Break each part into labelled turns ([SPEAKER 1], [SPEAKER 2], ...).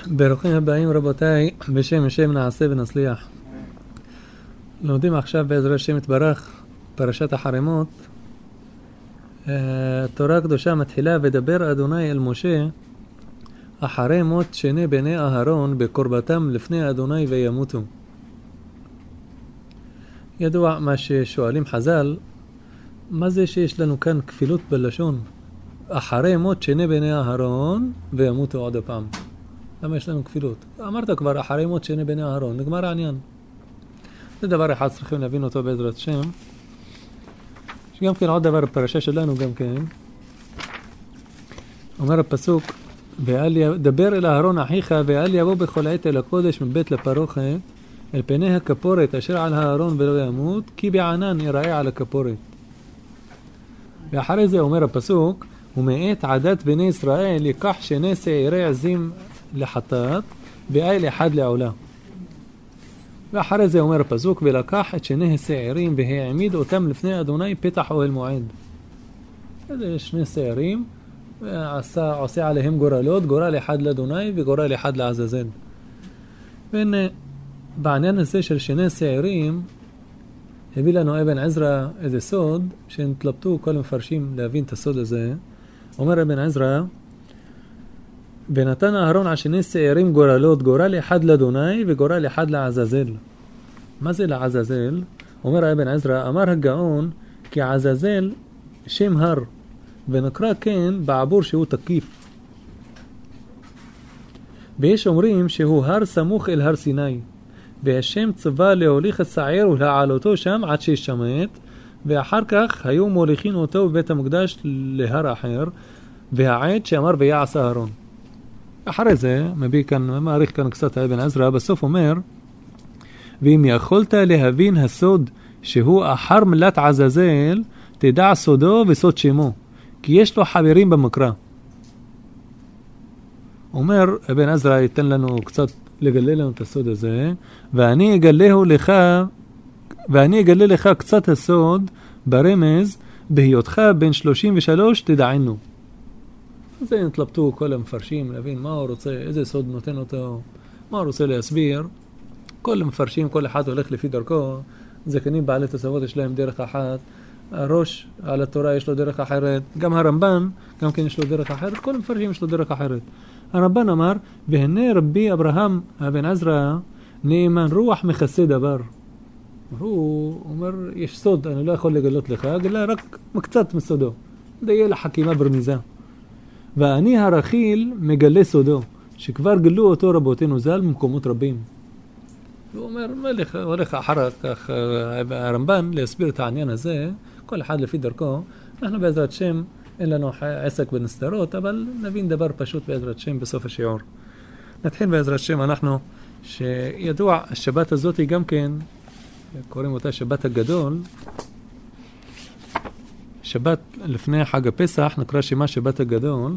[SPEAKER 1] ברוכים הבאים רבותיי, בשם השם נעשה ונצליח. לומדים עכשיו בעזרת השם יתברך פרשת החרמות. תורה הקדושה מתחילה ודבר אדוני אל משה אחרי מות שני בני אהרון בקרבתם לפני אדוני וימותו. ידוע מה ששואלים חז"ל, מה זה שיש לנו כאן כפילות בלשון? אחרי מות שני בני אהרון וימותו עוד הפעם. למה יש לנו כפילות? אמרת כבר אחרי מות שני בני אהרון, נגמר העניין. זה דבר אחד צריכים להבין אותו בעזרת השם. שגם כן עוד דבר בפרשה שלנו גם כן. אומר הפסוק, דבר אל אהרון אחיך ואל יבוא בכל עת אל הקודש מבית לפרוכת אל פני הכפורת אשר על הארון ולא ימות כי בענן יראה על הכפורת. ואחרי זה אומר הפסוק, ומאת עדת בני ישראל ייקח שני שעירי עזים לחטאת ואיל אחד לעולה. ואחרי זה אומר הפסוק, ולקח את שני השעירים והעמיד אותם לפני אדוני פתח אוהל מועד. זה שני שעירים, עושה עליהם גורלות, גורל אחד לאדוני וגורל אחד לעזאזל. והנה בעניין הזה של שני שעירים הביא לנו אבן עזרא איזה סוד שנתלבטו כל המפרשים להבין את הסוד הזה. אומר אבן עזרא, ונתן אהרון על שני שעירים גורלות, גורל אחד לאדוני וגורל אחד לעזאזל. מה זה לעזאזל? אומר אבן עזרא, אמר הגאון כי עזאזל שם הר ונקרא כן בעבור שהוא תקיף, ויש אומרים שהוא הר סמוך אל הר סיני, והשם צבא להוליך את שעיר ולהעלותו שם עד שישמט, ואחר כך היו מוליכים אותו בבית המקדש להר אחר, והעד שאמר ויעש אהרון. אחרי זה מביא כאן, מעריך כאן קצת אבן עזרא, בסוף אומר, ואם יכולת להבין הסוד שהוא אחר מלאת עזאזל, תדע סודו וסוד שמו, כי יש לו חברים במקרא. אומר אבן עזרא, ייתן לנו קצת לגלה לנו את הסוד הזה, ואני אגלה לך קצת הסוד ברמז, בהיותך בן 33 תדענו. זה נתלבטו כל המפרשים להבין מה הוא רוצה, איזה סוד נותן אותו, מה הוא רוצה להסביר. כל המפרשים, כל אחד הולך לפי דרכו. זקנים בעלי תוספות יש להם דרך אחת, הראש על התורה יש לו דרך אחרת, גם הרמב"ן גם כן יש לו דרך אחרת, כל המפרשים יש לו דרך אחרת. הרמב"ן אמר, והנה רבי אברהם אבן עזרא נאמן רוח מכסה דבר. הוא אומר, יש סוד, אני לא יכול לגלות לך, אגלה רק מקצת מסודו, דיה לחכימה ברמיזה. ואני הרכיל מגלה סודו, שכבר גלו אותו רבותינו ז"ל במקומות רבים. הוא אומר, הולך אחר כך הרמב"ן להסביר את העניין הזה, כל אחד לפי דרכו. אנחנו בעזרת שם, אין לנו עסק בנסתרות, אבל נבין דבר פשוט בעזרת שם בסוף השיעור. נתחיל בעזרת שם, אנחנו, שידוע, השבת הזאת היא גם כן, קוראים אותה שבת הגדול, שבת לפני חג הפסח, נקרא שמה שבת הגדול,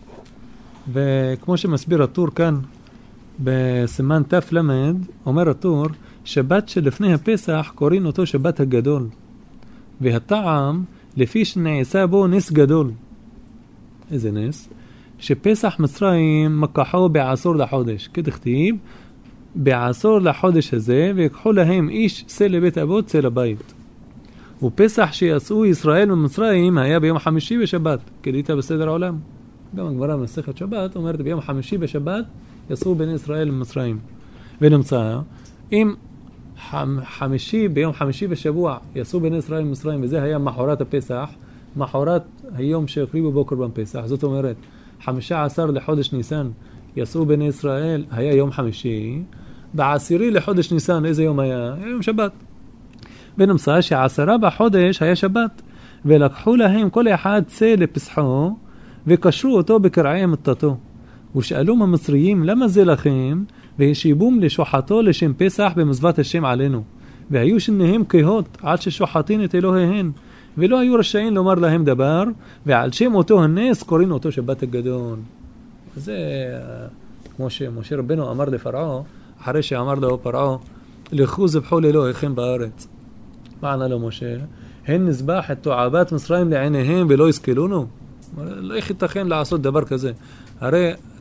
[SPEAKER 1] וכמו שמסביר הטור כאן, בסימן תף למד, אומר הטור, שבת שלפני הפסח קוראים אותו שבת הגדול, והטעם לפי שנעשה בו נס גדול. איזה נס? שפסח מצרים מקחו בעשור לחודש, כדכתיב, בעשור לחודש הזה, ויקחו להם איש צא לבית אבות צא לבית. ופסח שיצאו ישראל ממצרים היה ביום חמישי בשבת, כדאית בסדר העולם. גם הגמרא במסכת שבת אומרת ביום חמישי בשבת יצאו בני ישראל ממצרים. ונמצא, אם ביום חמישי בשבוע יצאו בני ישראל ממצרים, וזה היה מחרת הפסח, מחרת היום שהקריבו בו קורבן פסח, זאת אומרת 15 לחודש ניסן יצאו בני ישראל, היה יום חמישי, בעשירי לחודש ניסן איזה יום היה? היה יום שבת. ונמצא שעשרה בחודש היה שבת, ולקחו להם כל אחד צא לפסחו וקשרו אותו בקרעי מטתו, ושאלו המצריים למה זה לכם, והשיבום לשוחתו לשם פסח במזוות השם עלינו, והיו שניהם כהות עד ששוחטין את אלוהיהן, ולא היו רשאים לומר להם דבר, ועל שם אותו הנס קוראים אותו שבת הגדול. זה כמו שמשה רבנו אמר לפרעה, אחרי שאמר לו פרעה, לכו זבחו לאלוהיכם בארץ. מה ענה לו משה? הן נזבח את תועבת מצרים לעיניהם ולא יסכלונו. לא ייתכן לעשות דבר כזה. הרי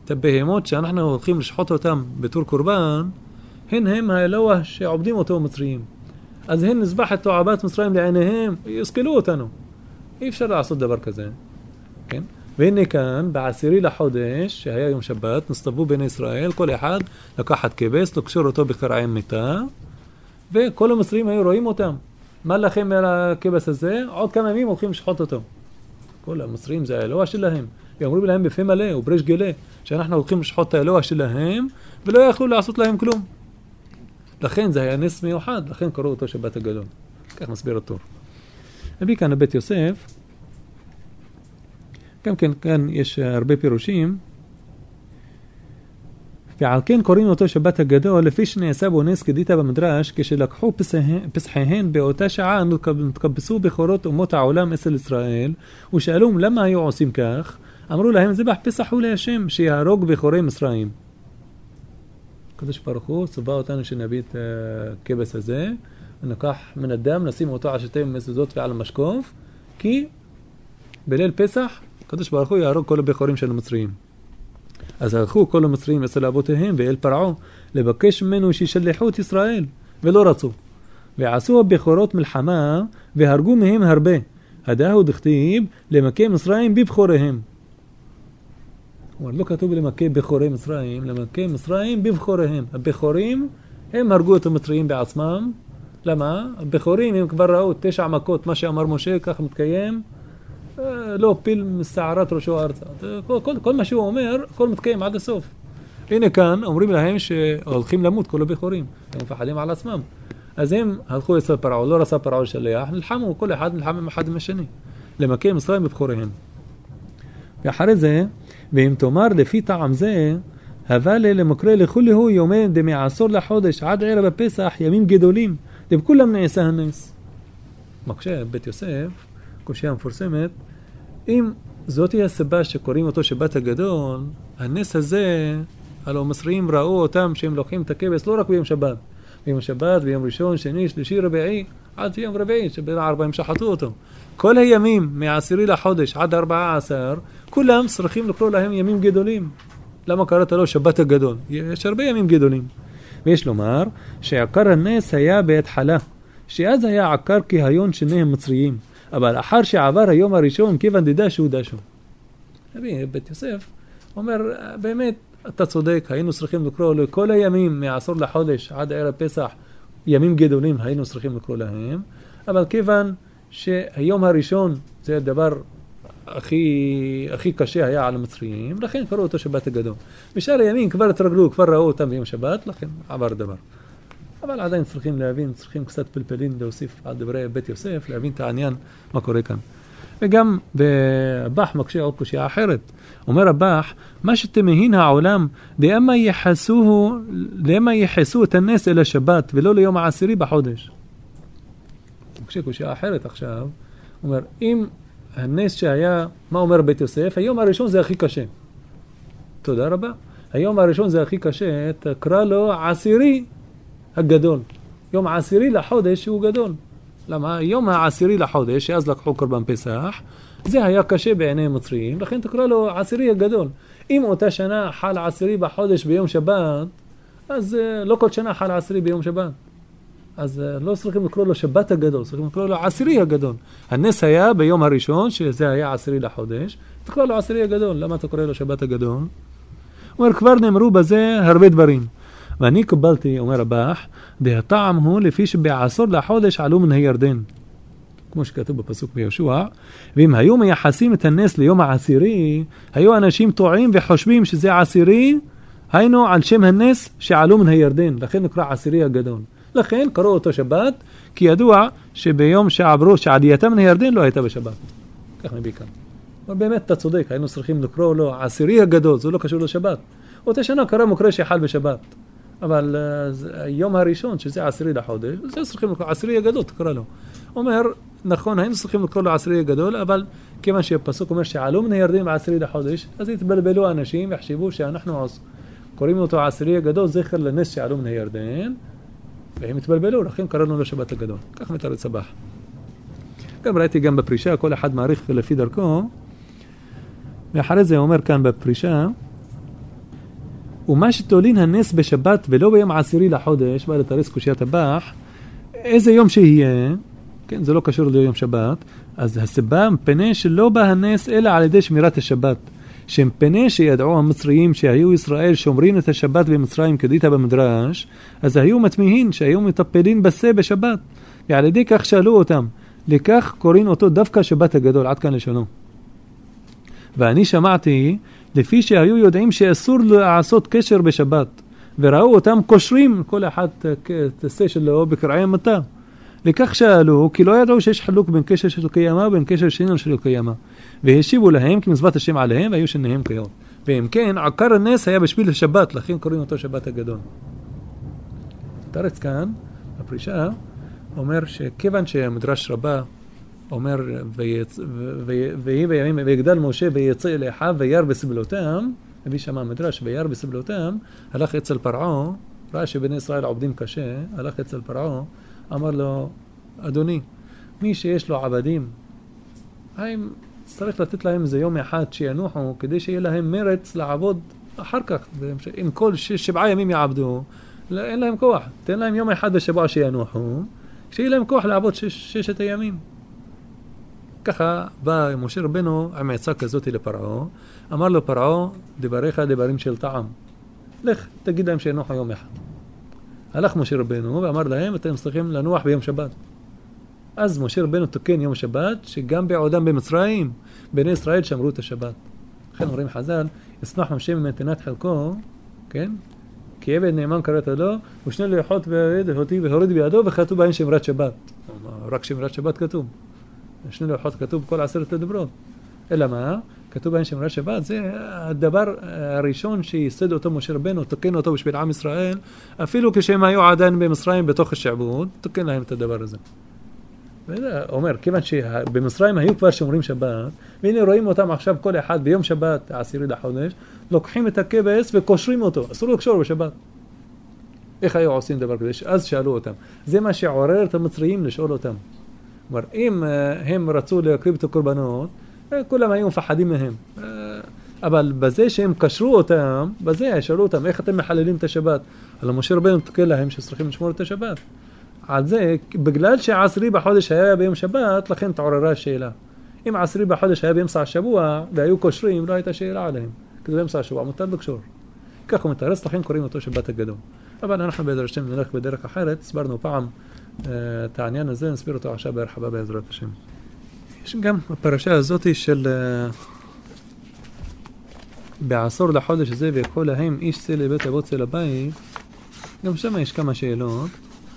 [SPEAKER 1] את הבהמות שאנחנו הולכים לשחוט אותם בתור קורבן, הן הם האלוה שעובדים אותו מצריים. אז הן נזבח את תועבת מצרים לעיניהם, יסכלו אותנו. אי אפשר לעשות דבר כזה. כן? והנה כאן, בעשירי לחודש, שהיה יום שבת, נסתבו בין ישראל, כל אחד לקחת כבש, לקשור אותו בקרעי מיטה, וכל המצרים היו רואים אותם. מה לכם על הכבש הזה? עוד כמה ימים הולכים לשחוט אותו. כל המצרים זה האלוה שלהם. ואמרו להם בפה מלא ובריש גלה, שאנחנו הולכים לשחוט את האלוה שלהם, ולא יכלו לעשות להם כלום. לכן זה היה נס מיוחד, לכן קראו אותו שבת הגדול. כך מסביר אותו. נביא כאן לבית יוסף, גם כן כאן יש הרבה פירושים, ועל כן קוראים אותו שבת הגדול, לפי שנעשה בו נס כדיתה במדרש, כשלקחו פסחיהן באותה שעה נתקבסו בכורות אומות העולם אצל ישראל, ושאלו למה היו עושים כך? אמרו להם זבח פסח הוא להשם, שיהרוג בכורי מצרים. הקדוש ברוך הוא צווה אותנו שנביא את הכבש הזה, ניקח מן הדם, נשים אותו על שתי מזוזות ועל המשקוף, כי בליל פסח הקדוש ברוך הוא יהרוג כל הבכורים של המצרים. אז הלכו כל המצרים אצל אבותיהם ואל פרעה לבקש ממנו שישלחו את ישראל, ולא רצו. ועשו הבכורות מלחמה והרגו מהם הרבה. הדאהו דכתיב למכה מצרים בבכוריהם. לא כתוב למכה בכורי מצרים, למכה מצרים בבכוריהם. הבכורים הם הרגו את המצרים בעצמם. למה? הבכורים הם כבר ראו 9 מכות, מה שאמר משה כך מתקיים. לא פיל מסערת ראשו ארצה. כל מה שהוא אומר, הכל מתקיים עד הסוף. הנה כאן אומרים להם שהולכים למות כל הבכורים. הם מפחדים על עצמם. אז הם הלכו אצל פרעה, לא רצה פרעה לשלח, נלחמו, כל אחד נלחם עם אחד עם השני. למכה מצרים בבכוריהם. ואחרי זה, ואם תאמר לפי טעם זה, אבל למקרה לכולהו יומי דמעשור לחודש עד ערב הפסח ימים גדולים, לכולם נעשה הנס. מקשה בית יוסף, קושיה מפורסמת, אם זאת היא הסיבה שקוראים אותו שבת הגדול, הנס הזה, הלא מצרים ראו אותם שהם לוקחים את הכבש לא רק ביום שבת, ביום שבת, ביום ראשון, שני, שלישי, רביעי, עד יום רביעי, שבין 4 הם שחטו אותו. כל הימים מ10 לחודש עד 14, כולם צריכים לקרוא להם ימים גדולים. למה קראת לו שבת הגדול? יש הרבה ימים גדולים. ויש לומר שעקר הנס היה בהתחלה, שאז היה עקר כהיון שניהם מצריים, אבל אחר שעבר היום הראשון כיוון דדשו דשו. בית יוסף אומר, באמת אתה צודק, היינו צריכים לקרוא לכל הימים מ10 לחודש עד ערב פסח ימים גדולים, היינו צריכים לקרוא להם, אבל כיוון שהיום הראשון זה הדבר הכי קשה היה על המצרים, לכן קראו אותו שבת הגדול. בשאר הימים כבר התרגלו, כבר ראו אותם ביום שבת, לכן עבר דבר. אבל עדיין צריכים להבין, צריכים קצת פלפלים להוסיף על דברי בית יוסף, להבין את העניין, מה קורה כאן. וגם בבח מקשה עוד קושיה אחרת. אומר הבח, מה שתמהין העולם, דאמה יחסו את הנס אל השבת, ולא ליום העשירי בחודש. מקשה קושיה אחרת עכשיו, אומר, אם הנס שהיה, מה אומר בית יוסף? היום הראשון זה הכי קשה. תודה רבה. היום הראשון זה הכי קשה, תקרא לו עשירי הגדול. יום העשירי לחודש הוא גדול. למה? יום העשירי לחודש, שאז לקחו קורבן פסח, זה היה קשה בעיני מצרים, לכן תקרא לו עשירי הגדול. אם אותה שנה חל עשירי בחודש ביום שבת, אז לא כל שנה חל עשירי ביום שבת. אז לא צריכים לקרוא לו שבת הגדול, צריכים לקרוא לו עשירי הגדול. הנס היה ביום הראשון, שזה היה עשירי לחודש, תקרא לו עשירי הגדול. למה אתה קורא לו שבת הגדול? הוא אומר, כבר נאמרו בזה הרבה דברים. ואני קבלתי, אומר הבח, והטעם הוא לפי שבעשור לחודש עלו מן הירדן. כמו שכתוב בפסוק ביהושע, ואם היו מייחסים את הנס ליום העשירי, היו אנשים טועים וחושבים שזה עשירי, היינו על שם הנס שעלו מן הירדן, לכן נקרא עשירי הגדול. לכן קראו אותו שבת, כי ידוע שביום שעברו, שעלייתם מן הירדן לא הייתה בשבת. כך נביא כאן. אבל באמת אתה צודק, היינו צריכים לקרוא לו עשירי הגדול, זה לא קשור לשבת. אותה שנה קרא מקרה שחל בשבת. אבל היום הראשון, שזה עשירי לחודש, זה צריכים לקרוא עשירי הגדול, תקרא לו. אומר, נכון, היינו צריכים לקרוא לו עשירי הגדול, אבל כיוון שהפסוק אומר שעלו מן הירדן בעשירי לחודש, אז יתבלבלו אנשים ויחשבו שאנחנו קוראים אותו עשירי הגדול, זכר לנס שעלו מן הירדן, והם התבלבלו, לכן קראנו לו שבת הגדול. כך מתרץ הבח. גם ראיתי גם בפרישה, כל אחד מעריך לפי דרכו, ואחרי זה אומר כאן בפרישה, ומה שתולין הנס בשבת ולא ביום עשירי לחודש, בא לתרס קושיית הבח, איזה יום שיהיה, כן, זה לא קשור ליום שבת, אז הסיבה מפני שלא בא הנס אלא על ידי שמירת השבת. שמפני שידעו המצריים שהיו ישראל שומרים את השבת במצרים כדיתה במדרש, אז היו מתמיהין שהיו מטפלים בזה בשבת. ועל ידי כך שאלו אותם, לכך קוראים אותו דווקא שבת הגדול, עד כאן לשונו. ואני שמעתי, לפי שהיו יודעים שאסור לעשות קשר בשבת, וראו אותם קושרים כל אחד תעשה שלו בקרעי המטה. לכך שאלו, כי לא ידעו שיש חלוק בין קשר של קיימה ובין קשר שאינן של קיימה. והשיבו להם כי מצוות השם עליהם והיו שניהם כיום. ואם כן, עקר הנס היה בשביל השבת, לכן קוראים אותו שבת הגדול. תרץ כאן, הפרישה, אומר שכיוון שהמדרש רבה אומר ויהי בימים ויגדל משה ויצא אל אחיו וירא בסבלותם, הביא שמה המדרש וירא בסבלותם, הלך אצל פרעה, ראה שבני ישראל עובדים קשה, הלך אצל פרעה, אמר לו, אדוני, מי שיש לו עבדים, האם צריך לתת להם איזה יום אחד שינוחו, כדי שיהיה להם מרץ לעבוד אחר כך, אם כל 7 ימים יעבדו, אין להם כוח, תן להם יום אחד בשבוע שינוחו, שיהיה להם כוח לעבוד 6 הימים. ככה בא משה רבנו עם עצה כזאת לפרעה, אמר לו פרעה, דבריך דברים של טעם, לך תגיד להם שינוחו יום אחד. הלך משה רבנו ואמר להם, אתם צריכים לנוח ביום שבת. אז משה רבנו תוקן יום שבת, שגם בעודם במצרים, בני ישראל שמרו את השבת. לכן אומרים חז"ל, ישמח משה מנתינת חלקו, כן? כי עבד נאמן קראת לו, ושני לוחות והוריד בידו, וחטאו בהן שמרת שבת. רק שמרת שבת כתוב. שני לוחות כתוב בכל 10 הדברות. אלא מה? כתוב בהן שמרת שבת. זה הדבר הראשון שיסד אותו משה רבנו, תוקן אותו בשביל עם ישראל, אפילו כשהם היו עדיין במצרים בתוך השעבוד, תוקן להם את הדבר הזה. אומר, כיוון שבמצרים היו כבר שומרים שבת, והנה רואים אותם עכשיו כל אחד ביום שבת, 10 לחודש, לוקחים את הכבש וקושרים אותו, אסור לקשור בשבת. איך היו עושים דבר כזה? אז שאלו אותם. זה מה שעורר את המצריים לשאול אותם. אומר, אם הם רצו להקריב את הקורבנות, כולם היו מפחדים מהם. אבל בזה שהם קשרו אותם, בזה שאלו אותם, איך אתם מחללים את השבת? על משה רבנו תקל להם שצריכים לשמור את השבת. על זה, בגלל ש10 בחודש היה ביום שבת, לכן תעוררה השאלה. אם 10 בחודש היה באמצע השבוע, והיו קושרים, לא הייתה שאלה עליהם. כי זה באמצע השבוע, מותר לקשור. כך הוא מתארץ, לכן קוראים אותו שבת הגדול. אבל אנחנו בעזרת השם נלך בדרך אחרת, הסברנו פעם את העניין הזה, נסביר אותו עכשיו בהרחבה בעזרת השם. יש גם בפרשה הזאת של בעשור לחודש הזה, ויקחו להם איש צא לבית אבות צא לבית, גם שם יש כמה שאלות.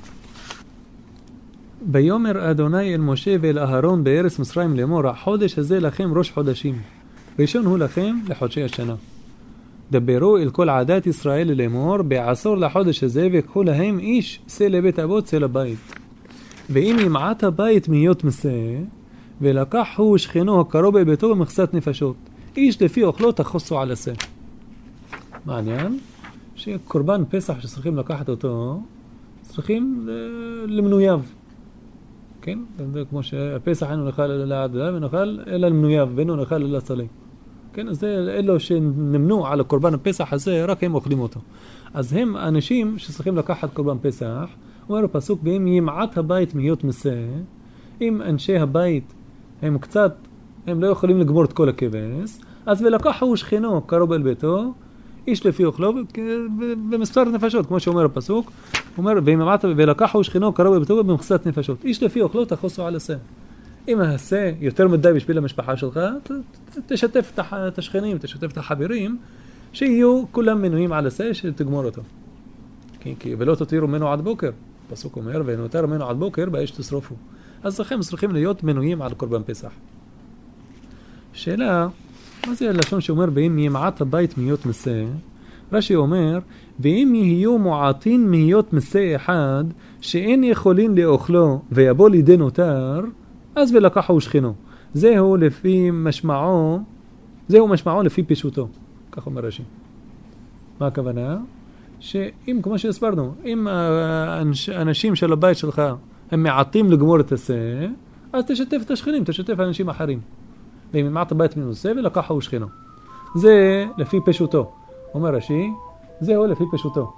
[SPEAKER 1] ביומר אדוני אל משה ואל אהרון בארץ מצרים לאמור, החודש הזה לכם ראש חודשים, ראשון הוא לכם לחודשי השנה. דברו אל כל עדת ישראל לאמור, בעשור לחודש הזה ויקחו להם איש צא לבית אבות צא לבית. ואם ימעט הבית מהיות מסה, ולקח הוא שכנו הקרוב אל ביתו במכסת נפשות, איש לפי אוכלו תחוסו על הסה. מעניין שקורבן פסח שצריכים לקחת אותו, צריכים למנויו. כן? כמו שהפסח אינו נאכל לעדה ונאכל אלא למנויו, ואינו נאכל אלא צלי. כן? אז זה אלו שנמנו על הקורבן הפסח הזה, רק הם אוכלים אותו. אז הם אנשים שצריכים לקחת קורבן פסח, אומר הפסוק, ואם ימעט הבית מהיות מסה, אם אנשי הבית הם קצת, הם לא יכולים לגמור את כל הכבש, אז ולקחו שכנו קרוב אל ביתו, איש לפי אוכלו במספר נפשות, כמו שאומר הפסוק, אומר, ולקחו שכנו קרוב אל ביתו במכסת נפשות, איש לפי אוכלו תחוסו על הסה. אם הסה יותר מדי בשביל המשפחה שלך, תשתף את השכנים, תשתף את החברים, שיהיו כולם מנויים על הסה, שתגמור אותו. ולא תותירו ממנו עד בוקר. הפסוק אומר, ונותר ממנו עד בוקר, באש תשרופו. אז לכם צריכים להיות מנויים על קורבן פסח. שאלה, מה זה הלשון שאומר, ואם ימעט הבית מהיות מסה? רש"י אומר, ואם יהיו מועטין מהיות מסה אחד, שאין יכולים לאוכלו ויבוא לידי נותר, אז ולקחו שכנו. זהו משמעו לפי פשוטו. כך אומר רש"י. מה הכוונה? שאם, כמו שהסברנו, אם האנשים של הבית שלך הם מעטים לגמור את הסה, אז תשתף את השכנים, תשתף אנשים אחרים. ואם מעט הבית מנוסה ולקחו שכנו. זה לפי פשוטו. אומר רש"י, זהו לפי פשוטו.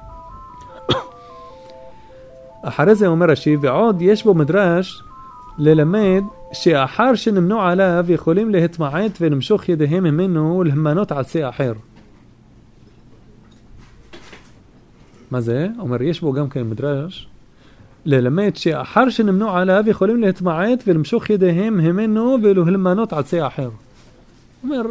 [SPEAKER 1] אחרי זה אומר רש"י, ועוד יש בו מדרש ללמד שאחר שנמנו עליו יכולים להתמעט ולמשוך ידיהם ממנו ולהמנות על שא אחר. מה זה? אומר, יש בו גם כן מדרש ללמד שאחר שנמנו עליו יכולים להתמעט ולמשוך ידיהם ממנו ולהמנות על שא אחר. אומר,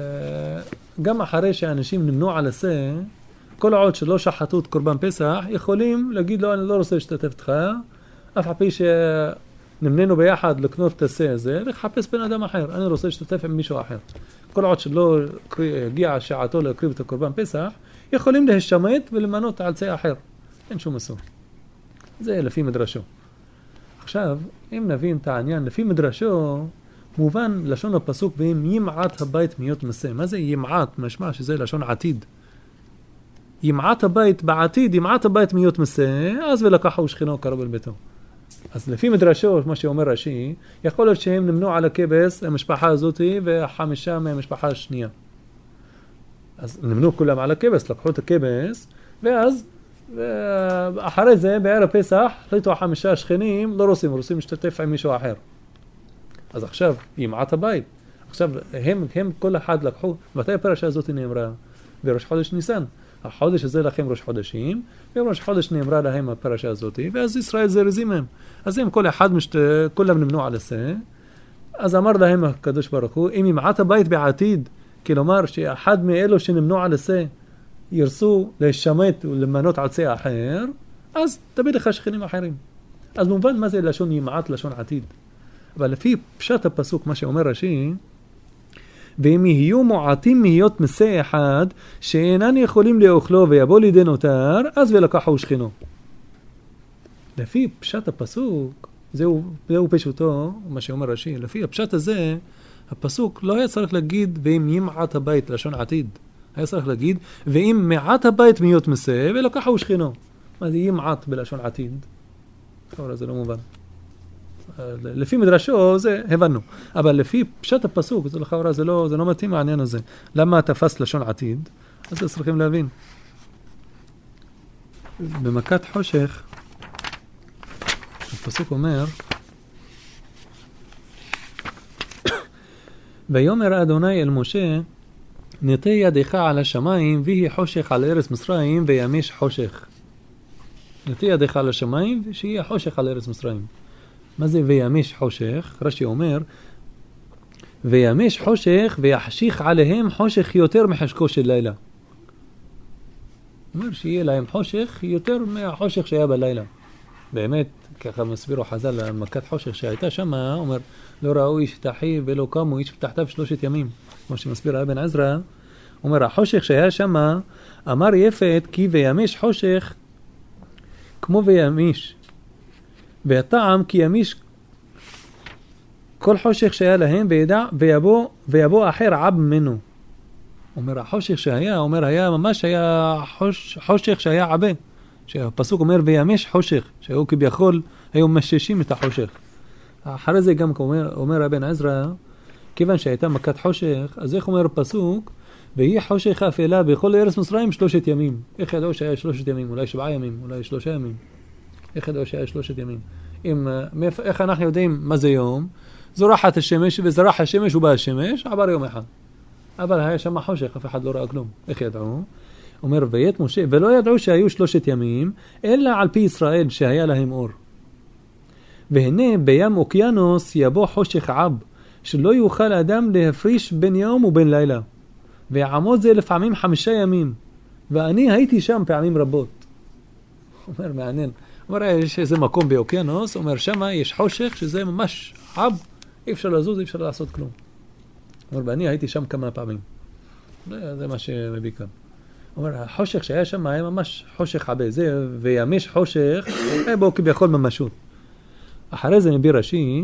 [SPEAKER 1] גם אחרי שאנשים נמנו על השא, כל עוד שלא שחטו את קורבן פסח, יכולים להגיד לו, אני לא רוצה להשתתף איתך, אף על פי שנמננו ביחד לקנות את השא הזה, לחפש בן אדם אחר, אני רוצה להשתתף עם מישהו אחר. כל עוד שלא הגיעה שעתו להקריב את הקורבן פסח, יכולים להשתמט ולמנות על שא אחר. אין שום אסור. זה לפי מדרשו. עכשיו, אם נבין את העניין, לפי מדרשו, מובן לשון הפסוק, ואם ימעט הבית מיות מסה. מה זה ימעט? משמע שזה לשון עתיד. ימעט הבית בעתיד, ימעט הבית מיות מסה, אז ולקחו שכנו קרוב אל ביתו. אז לפי מדרשו, מה שאומר רש"י, יכול להיות שהם נמנו על הכבש, המשפחה הזאת, וחמישה מהמשפחה השנייה. אז נמנו כולם על הכבש, לקחו את הכבש, ואז אחרי זה, בערב פסח, החליטו 5 שכנים, לא רוצים להשתתף עם מישהו אחר. אז עכשיו, ימעט הבית. עכשיו, הם כל אחד לקחו, מתי הפרשה הזאת נאמרה? בראש חודש ניסן. החודש הזה לכם ראש חודשים, ובראש חודש נאמרה להם הפרשה הזאת, ואז ישראל זרזים הם. אז הם כל אחד, כולם נמנו על השא, אז אמר להם הקדוש ברוך הוא, אם ימעט הבית בעתיד, כלומר שאחד מאלו שנמנו על השא, ירסו להשמט ולמנות על שא אחר, אז תביא לך שכנים אחרים. אז מובן מה זה לשון ימעט, לשון עתיד. אבל לפי פשט הפסוק, מה שאומר רש"י, ואם יהיו מועטים מהיות מסה אחד, שאינן יכולים לאוכלו ויבוא לידי נותר, אז ולקחו שכנו. לפי פשט הפסוק, זהו פשוטו, מה שאומר רש"י, לפי הפשט הזה, הפסוק לא היה צריך להגיד, ואם ימעט הבית, לשון עתיד. היה צריך להגיד, ואם מעט הבית מיות מסה, ולקחו שכנו. מה זה ימעט בלשון עתיד? אבל זה לא מובן. לפי מדרשו זה הבנו, אבל לפי פשט הפסוק זה לכאורה זה לא מתאים העניין הזה. למה תפס לשון עתיד? אז זה צריכים להבין. במכת חושך הפסוק אומר, ויאמר אדוני אל משה, נטה ידך על השמיים ויהי חושך על ארץ מצרים וימש חושך. נטה ידך על השמיים ושיהיה חושך על ארץ מצרים. מה זה וימש חושך? רש"י אומר, וימש חושך ויחשיך עליהם חושך יותר מחשכו של לילה. אומר שיהיה להם חושך יותר מהחושך שהיה בלילה. באמת, ככה מסבירו חז"ל על מכת חושך שהייתה שם, אומר, לא ראו איש תחי ולא קמו איש תחתיו 3 ימים. כמו שמסביר אבן עזרא, אומר, החושך שהיה שם, אמר יפת כי וימש חושך כמו וימש. והטעם כי ימיש כל חושך שהיה להם ויבוא אחר עב ממנו. אומר החושך שהיה, אומר היה ממש היה חושך שהיה עבה. שהפסוק אומר וימש חושך, שהיו כביכול היו מששים את החושך. אחרי זה גם אומר אבן עזרא, כיוון שהייתה מכת חושך, אז איך אומר הפסוק? ויהי חושך אפלה בכל ארץ מצרים 3 ימים. איך ידעו שהיה 3 ימים? אולי 7 ימים, אולי 3 ימים. איך ידעו שהיה 3 ימים? איך אנחנו יודעים מה זה יום? זורחת השמש, וזרח השמש ובא השמש, עבר יום אחד. אבל היה שם חושך, אף אחד לא ראה כלום. איך ידעו? אומר, ויית משה, ולא ידעו שהיו 3 ימים, אלא על פי ישראל שהיה להם אור. והנה בים אוקיינוס יבוא חושך עב, שלא יוכל אדם להפריש בין יום ובין לילה. ויעמוד זה לפעמים 5 ימים. ואני הייתי שם פעמים רבות. אומר, מעניין. אומר, יש איזה מקום באוקיינוס, אומר, שמה יש חושך שזה ממש עב, אי אפשר לזוז, אי אפשר לעשות כלום. אומר, ואני הייתי שם כמה פעמים. זה מה שמביא כאן. אומר, החושך שהיה שם היה ממש חושך עבה, זה וימש חושך, היה בו כביכול ממשות. אחרי זה מביא רש"י,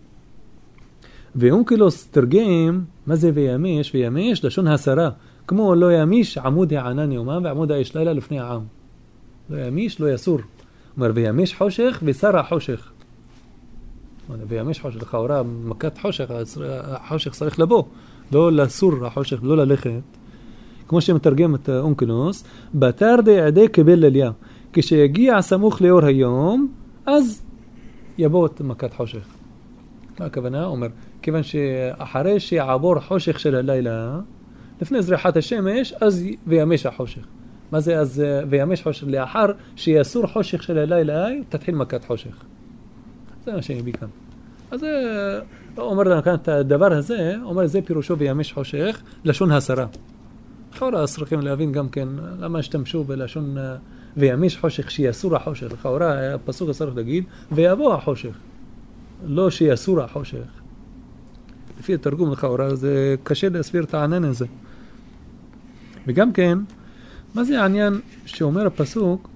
[SPEAKER 1] ואונקלוס תרגם, מה זה וימש? וימש לשון הסרה, כמו לא ימיש עמוד הענן יומם ועמוד האש לילה לפני העם. לא ימיש, לא יסור. אומר, וימש חושך וסר החושך. וימש חושך, לכאורה, מכת חושך, החושך צריך לבוא, לא לסור החושך, לא ללכת. כמו שמתרגם את אונקלוס, בתר דעדי קיבל לליה. כשיגיע סמוך לאור היום, אז יבוא את מכת חושך. מה הכוונה? אומר, כיוון שאחרי שיעבור חושך של הלילה, לפני זריחת השמש, אז וימש החושך. מה זה אז וימש חושך? לאחר שיסור חושך של הלילה, תתחיל מכת חושך. זה מה שאני כאן. אז אומר לנו כאן את הדבר הזה, אומר זה פירושו וימש חושך, לשון הסרה. לכאורה צריכים להבין גם כן למה השתמשו בלשון וימש חושך, שיסור החושך. לכאורה הפסוק צריך להגיד ויבוא החושך, לא שיסור החושך. לפי התרגום לכאורה זה קשה להסביר את הענן הזה. וגם כן, מה זה העניין שאומר הפסוק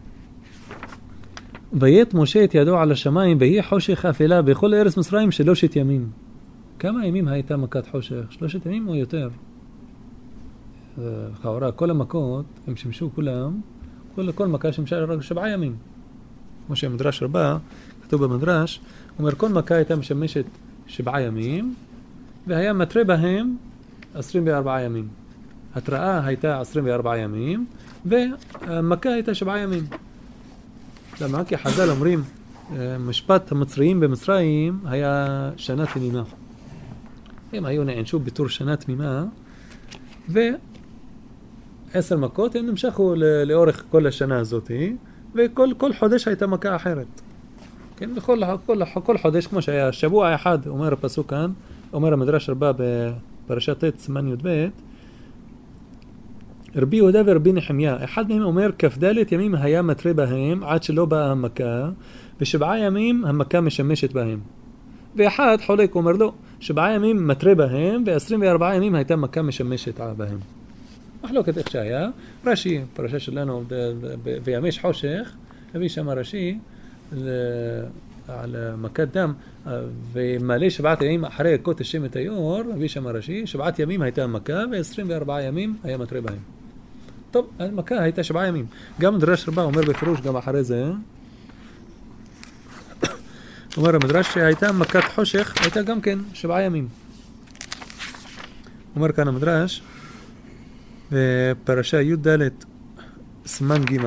[SPEAKER 1] ויית משה את ידו על השמיים ויהי חושך אפלה בכל ארץ מצרים 3 ימים. כמה ימים הייתה מכת חושך? 3 ימים או יותר? לכאורה כל המכות הם שמשו כולם, כל מכה שמשה רק 7 ימים. כמו שהמדרש רבה, כתוב במדרש, אומר כל מכה הייתה משמשת 7 ימים והיה מטרה בהם 24 ימים. התראה הייתה 24 ימים ומכה הייתה 7 ימים. למה? כי חז"ל אומרים משפט המצריים במצרים היה שנה תמימה. הם היו נענשו בתור שנה תמימה ו10 מכות הם נמשכו לאורך כל השנה הזאת וכל חודש הייתה מכה אחרת. כן, כל חודש כמו שהיה שבוע אחד, אומר הפסוק כאן, אומר המדרש רבה בפרשת ט' סימן י"ב, רבי יהודה ורבי נחמיה, אחד מהם אומר כ"ד ימים היה מטרה בהם עד שלא באה המכה, ו7 ימים המכה משמשת בהם. ואחד חולק אומר לו, 7 ימים מטרה בהם ו24 ימים הייתה מכה משמשת בהם. מחלוקת איך שהיה, רש"י, פרשה שלנו וימש חושך, הביא שם רש"י על מכת דם, ומלא 7 ימים אחרי הכות השם את היור, הביא שם רש"י, 7 ימים הייתה מכה ו24 ימים היה מטרה בהם. טוב, המכה הייתה 7 ימים. גם מדרש רבה אומר בפירוש גם אחרי זה, אומר המדרש שהייתה מכת חושך, הייתה גם כן 7 ימים. אומר כאן המדרש, בפרשה י"ד סימן ג'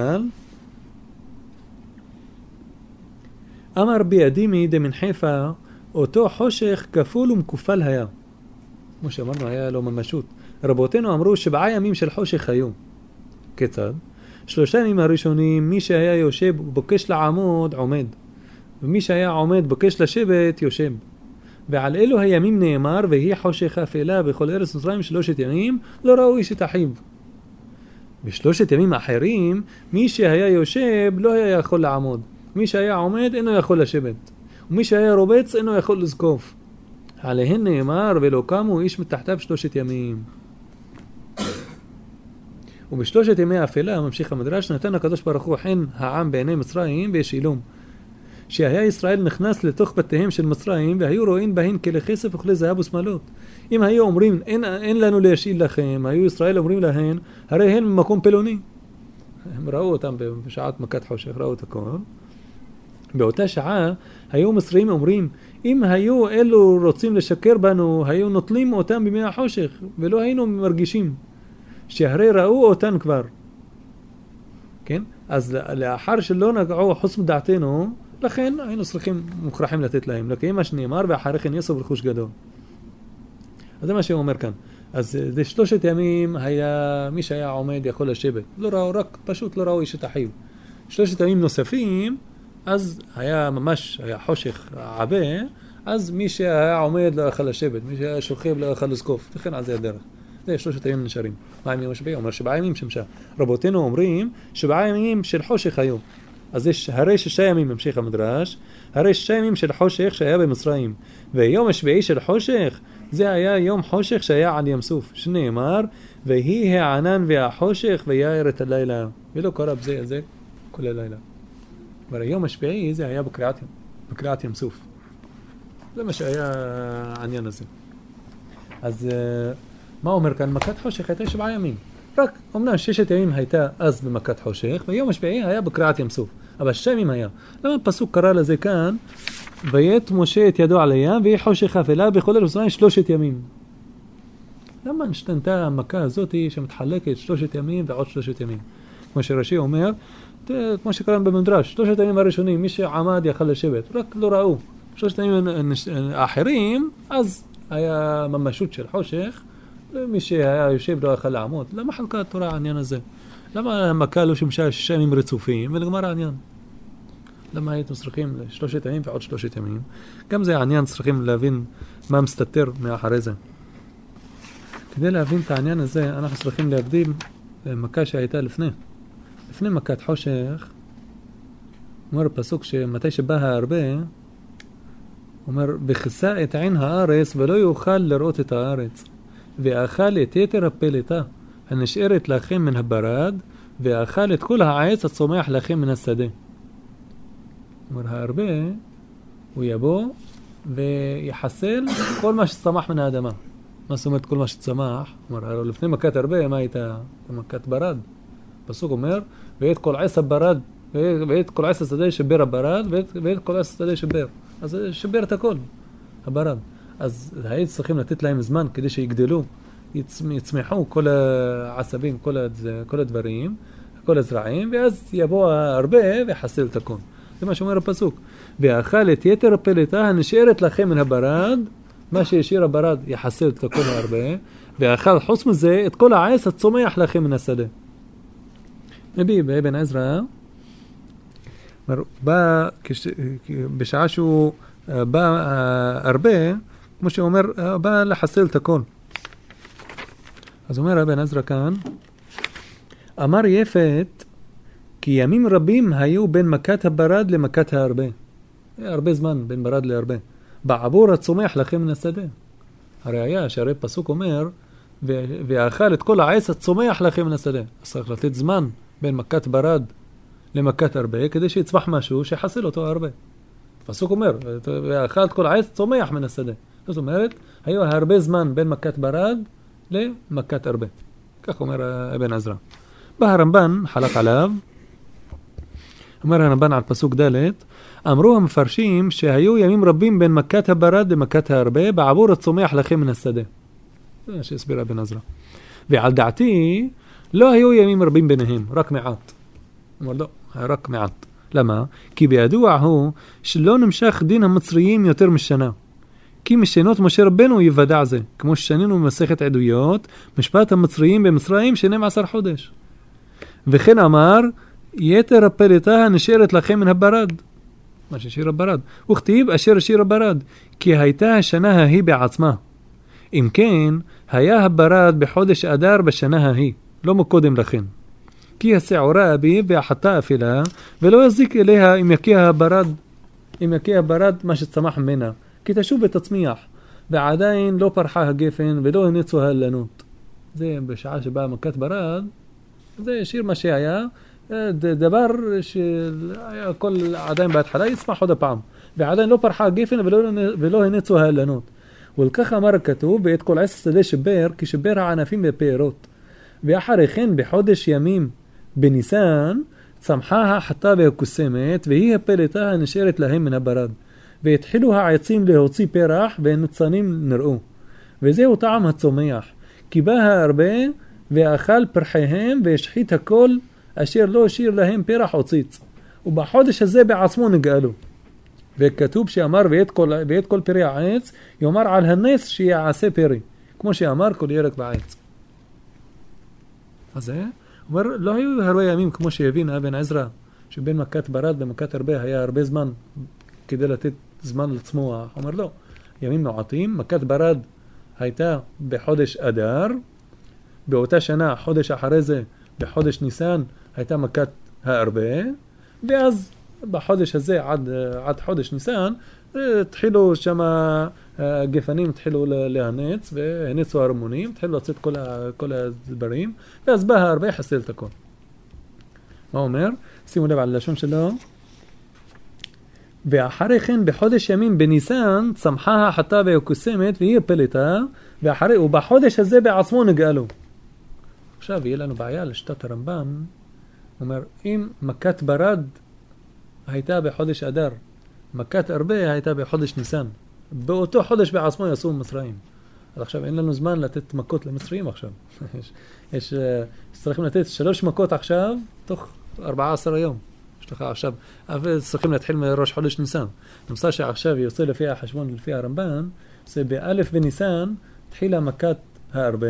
[SPEAKER 1] אמר בידימי דמן חיפה, אותו חושך כפול ומכופל היה. כמו שאמרנו, היה לו ממשות. רבותינו אמרו 7 ימים של חושך היו. כיצד? 3 ימים הראשונים, מי שהיה יושב ובוקש לעמוד, עומד. ומי שהיה עומד בוקש לשבת, יושב. ועל אלו הימים נאמר, והיא חושך אפלה בכל ארץ מצרים 3 ימים, לא ראו איש את אחיו. ב3 ימים אחרים, מי שהיה יושב לא היה יכול לעמוד. מי שהיה עומד אינו יכול לשבת. ומי שהיה רובץ אינו יכול לזקוף. עליהן נאמר, ולא קמו איש מתחתיו 3 ימים. וב3 ימי האפלה, ממשיך המדרש, נתן הקדוש ברוך הוא חן העם בעיני מצרים וישאילום. שהיה ישראל נכנס לתוך בתיהם של מצרים, והיו רואים בהן כלי כסף וכלי זהב ושמלות. אם היו אומרים, אין לנו להשאיל לכם, היו ישראל אומרים להן, הרי הן ממקום פלוני. הם ראו אותם בשעת מכת חושך, ראו את הכל. באותה שעה, היו מצרים אומרים, אם היו אלו רוצים לשקר בנו, היו נוטלים אותם בימי החושך, ולא היינו מרגישים. שהרי ראו אותן כבר. כן? אז לאחר שלא נגעו חוץ מדעתנו, לכן היינו צריכים מוכרחים לתת להם. לקיים מה שנאמר, ואחרי כן יסוב רכוש גדול. אז זה מה שהוא אומר כאן. אז זה 3 ימים היה, מי שהיה עומד יכול לשבת. לא ראו, רק פשוט לא ראו איש את אחיו. 3 ימים נוספים, אז היה ממש, היה חושך עבה, אז מי שהיה עומד לא יכול לשבת, מי שהיה שוכב לא יכול לזקוף. לכן על זה הדרך. זה 3 ימים נשארים. מה ימים השביעי? אומר 7 ימים שמשך. רבותינו אומרים 7 ימים של חושך היו. אז יש הרי 6 ימים ממשיך המדרש, הרי 6 ימים של חושך שהיה במצרים, ויום השביעי של חושך, זה היה יום חושך שהיה על ים סוף, שנאמר, והיא הענן והחושך ויער את הלילה, ולא קרה בזה זה כל הלילה. אבל היום השביעי זה היה בקריעת ים סוף. זה מה שהיה העניין הזה. אז מה אומר כאן? מכת חושך הייתה 7 ימים. רק, אמנם 6 ימים הייתה אז במכת חושך, ויום השביעי היה בקריעת ים סוף. אבל 6 ימים היה. למה הפסוק קרא לזה כאן? ויית משה את ידו על הים, והיא חושך אפלה בכל ארץ מצרים 3 ימים. למה נשתנתה המכה הזאת שמתחלקת 3 ימים ועוד 3 ימים? כמו שרש"י אומר, כמו שקראנו במדרש, 3 הימים הראשונים, מי שעמד יכל לשבת, רק לא ראו. 3 הימים האחרים, אז היה ממשות של חושך, מי שהיה יושב לא יכל לעמוד. למה חלקה התורה העניין הזה? למה המכה לא שימשה 6 ימים רצופים ונגמר העניין? למה הייתם צריכים 3 ימים ועוד 3 ימים? גם זה העניין, צריכים להבין מה מסתתר מאחרי זה. כדי להבין את העניין הזה, אנחנו צריכים להקדים מכה שהייתה לפני מכת חושך. אומר הפסוק שמתי שבא הרבה, אומר, וכסה את עין הארץ ולא יוכל לראות את הארץ, ואכל את יתר הפלטה הנשארת לכם מן הברד, ואכל את כל העץ הצומח לכם מן השדה. אומר, הרבה הוא יבוא ויחסל כל מה שצמח מן האדמה. מה זאת אומרת כל מה שצמח? אומר, לפני מכת הרבה, מה הייתה? מכת ברד. הפסוק אומר, ואת כל עץ הברד, ואת כל עץ השדה שבר הברד, ואת כל עץ השדה שבר. אז שבר את הכל, הברד. אז היינו צריכים לתת להם זמן כדי שיגדלו, יצמחו כל העשבים, כל הדברים, כל הזרעים, ואז יבוא הרבה ויחסל את הכל. זה מה שאומר הפסוק. ואכל את יתר הפלטה הנשארת לכם מן הברד, מה שישאיר הברד יחסל את הכל הרבה, ואכל חוץ מזה את כל העץ הצומח לכם מן השדה. נביא באבן עזרא, בשעה שהוא בא הרבה, כמו שאומר, בא לחסל את הכל. אז אומר אבן עזרא כאן, אמר יפת, כי ימים רבים היו בין מכת הברד למכת הרבה. הרבה זמן בין ברד להרבה. בעבור הצומח לכם מן השדה. הרי היה שהרי פסוק אומר, ואכל את כל העץ הצומח לכם מן השדה. אז צריך לתת זמן בין מכת ברד למכת הרבה, כדי שיצמח משהו שיחסל אותו הרבה. פסוק אומר, ואכל את כל העץ צומח מן השדה. זאת אומרת, היו הרבה זמן בין מכת ברד למכת הרבה. כך אומר אבן עזרא. בא הרמב"ן, חלק עליו, אומר הרמב"ן על פסוק ד', אמרו המפרשים שהיו ימים רבים בין מכת הברד למכת הרבה, בעבור הצומח לכם מן השדה. זה מה שהסביר אבן עזרא. ועל דעתי, לא היו ימים רבים ביניהם, רק מעט. אומר לא, רק מעט. למה? כי בידוע הוא שלא נמשך דין המצריים יותר משנה. כי משנות משה רבנו יוודע זה, כמו ששנינו במסכת עדויות, משפט המצריים במצרים 12 חודש. וכן אמר, יתר הפלטה הנשארת לכם מן הברד. מה ששיר הברד. וכתיב אשר שיר הברד, כי הייתה השנה ההיא בעצמה. אם כן, היה הברד בחודש אדר בשנה ההיא, לא מקודם לכן. כי השעורה אביב והחטא אפלה, ולא יזיק אליה אם יקיע הברד מה שצמח ממנה, כי תשוב ותצמיח, ועדיין לא פרחה הגפן ולא הניצו הלנות. זה בשעה שבאה מכת ברד, זה שיר מה שהיה, דבר שהיה כל עדיין בהתחלה יצמח עוד הפעם, ועדיין לא פרחה הגפן ולא הניצו הלנות. ולכך אמר הכתוב, ואת כל עץ השדה שבר, כי שבר הענפים והפירות. ואחרי כן בחודש ימים בניסן, צמחה החטא והקוסמת, והיא הפלטה הנשארת להם מן הברד. והתחילו העצים להוציא פרח, והניצנים נראו. וזהו טעם הצומח. כי בא הרבה, ואכל פרחיהם, והשחית הכל, אשר לא השאיר להם פרח או ציץ. ובחודש הזה בעצמו נגאלו. וכתוב שאמר ואת כל פרי העץ, יאמר על הנס שיעשה פרי. כמו שאמר כל ירק בעץ. אז זה אומר, לא היו הרבה ימים כמו שהבין אבן עזרא, שבין מכת ברד למכת הרבה היה הרבה זמן כדי לתת זמן לצמוח. אומר לא, ימים מעטים. מכת ברד הייתה בחודש אדר, באותה שנה, חודש אחרי זה, בחודש ניסן, הייתה מכת הרבה, ואז בחודש הזה עד חודש ניסן, התחילו שם הגפנים, התחילו להנץ, והניצו הרמונים, התחילו לצאת כל הדברים, ואז בא הרבה חסל את הכל. מה אומר? שימו לב על הלשון שלו. ואחרי כן בחודש ימים בניסן צמחה החטא והקוסמת והיא הפלטה, ובחודש הזה בעצמו נגאלו. עכשיו יהיה לנו בעיה לשיטת הרמב"ן. אומר, אם מכת ברד הייתה בחודש אדר, מכת הרבה הייתה בחודש ניסן, באותו חודש בעצמו יעשו מצרים. אז עכשיו אין לנו זמן לתת מכות למצרים עכשיו. צריכים לתת 3 מכות עכשיו, תוך 14 יום. יש לך עכשיו, אבל צריכים להתחיל מראש חודש ניסן. נמצא שעכשיו יוצא לפי החשבון, לפי הרמב"ן, זה באלף בניסן, תחילה מכת הרבה,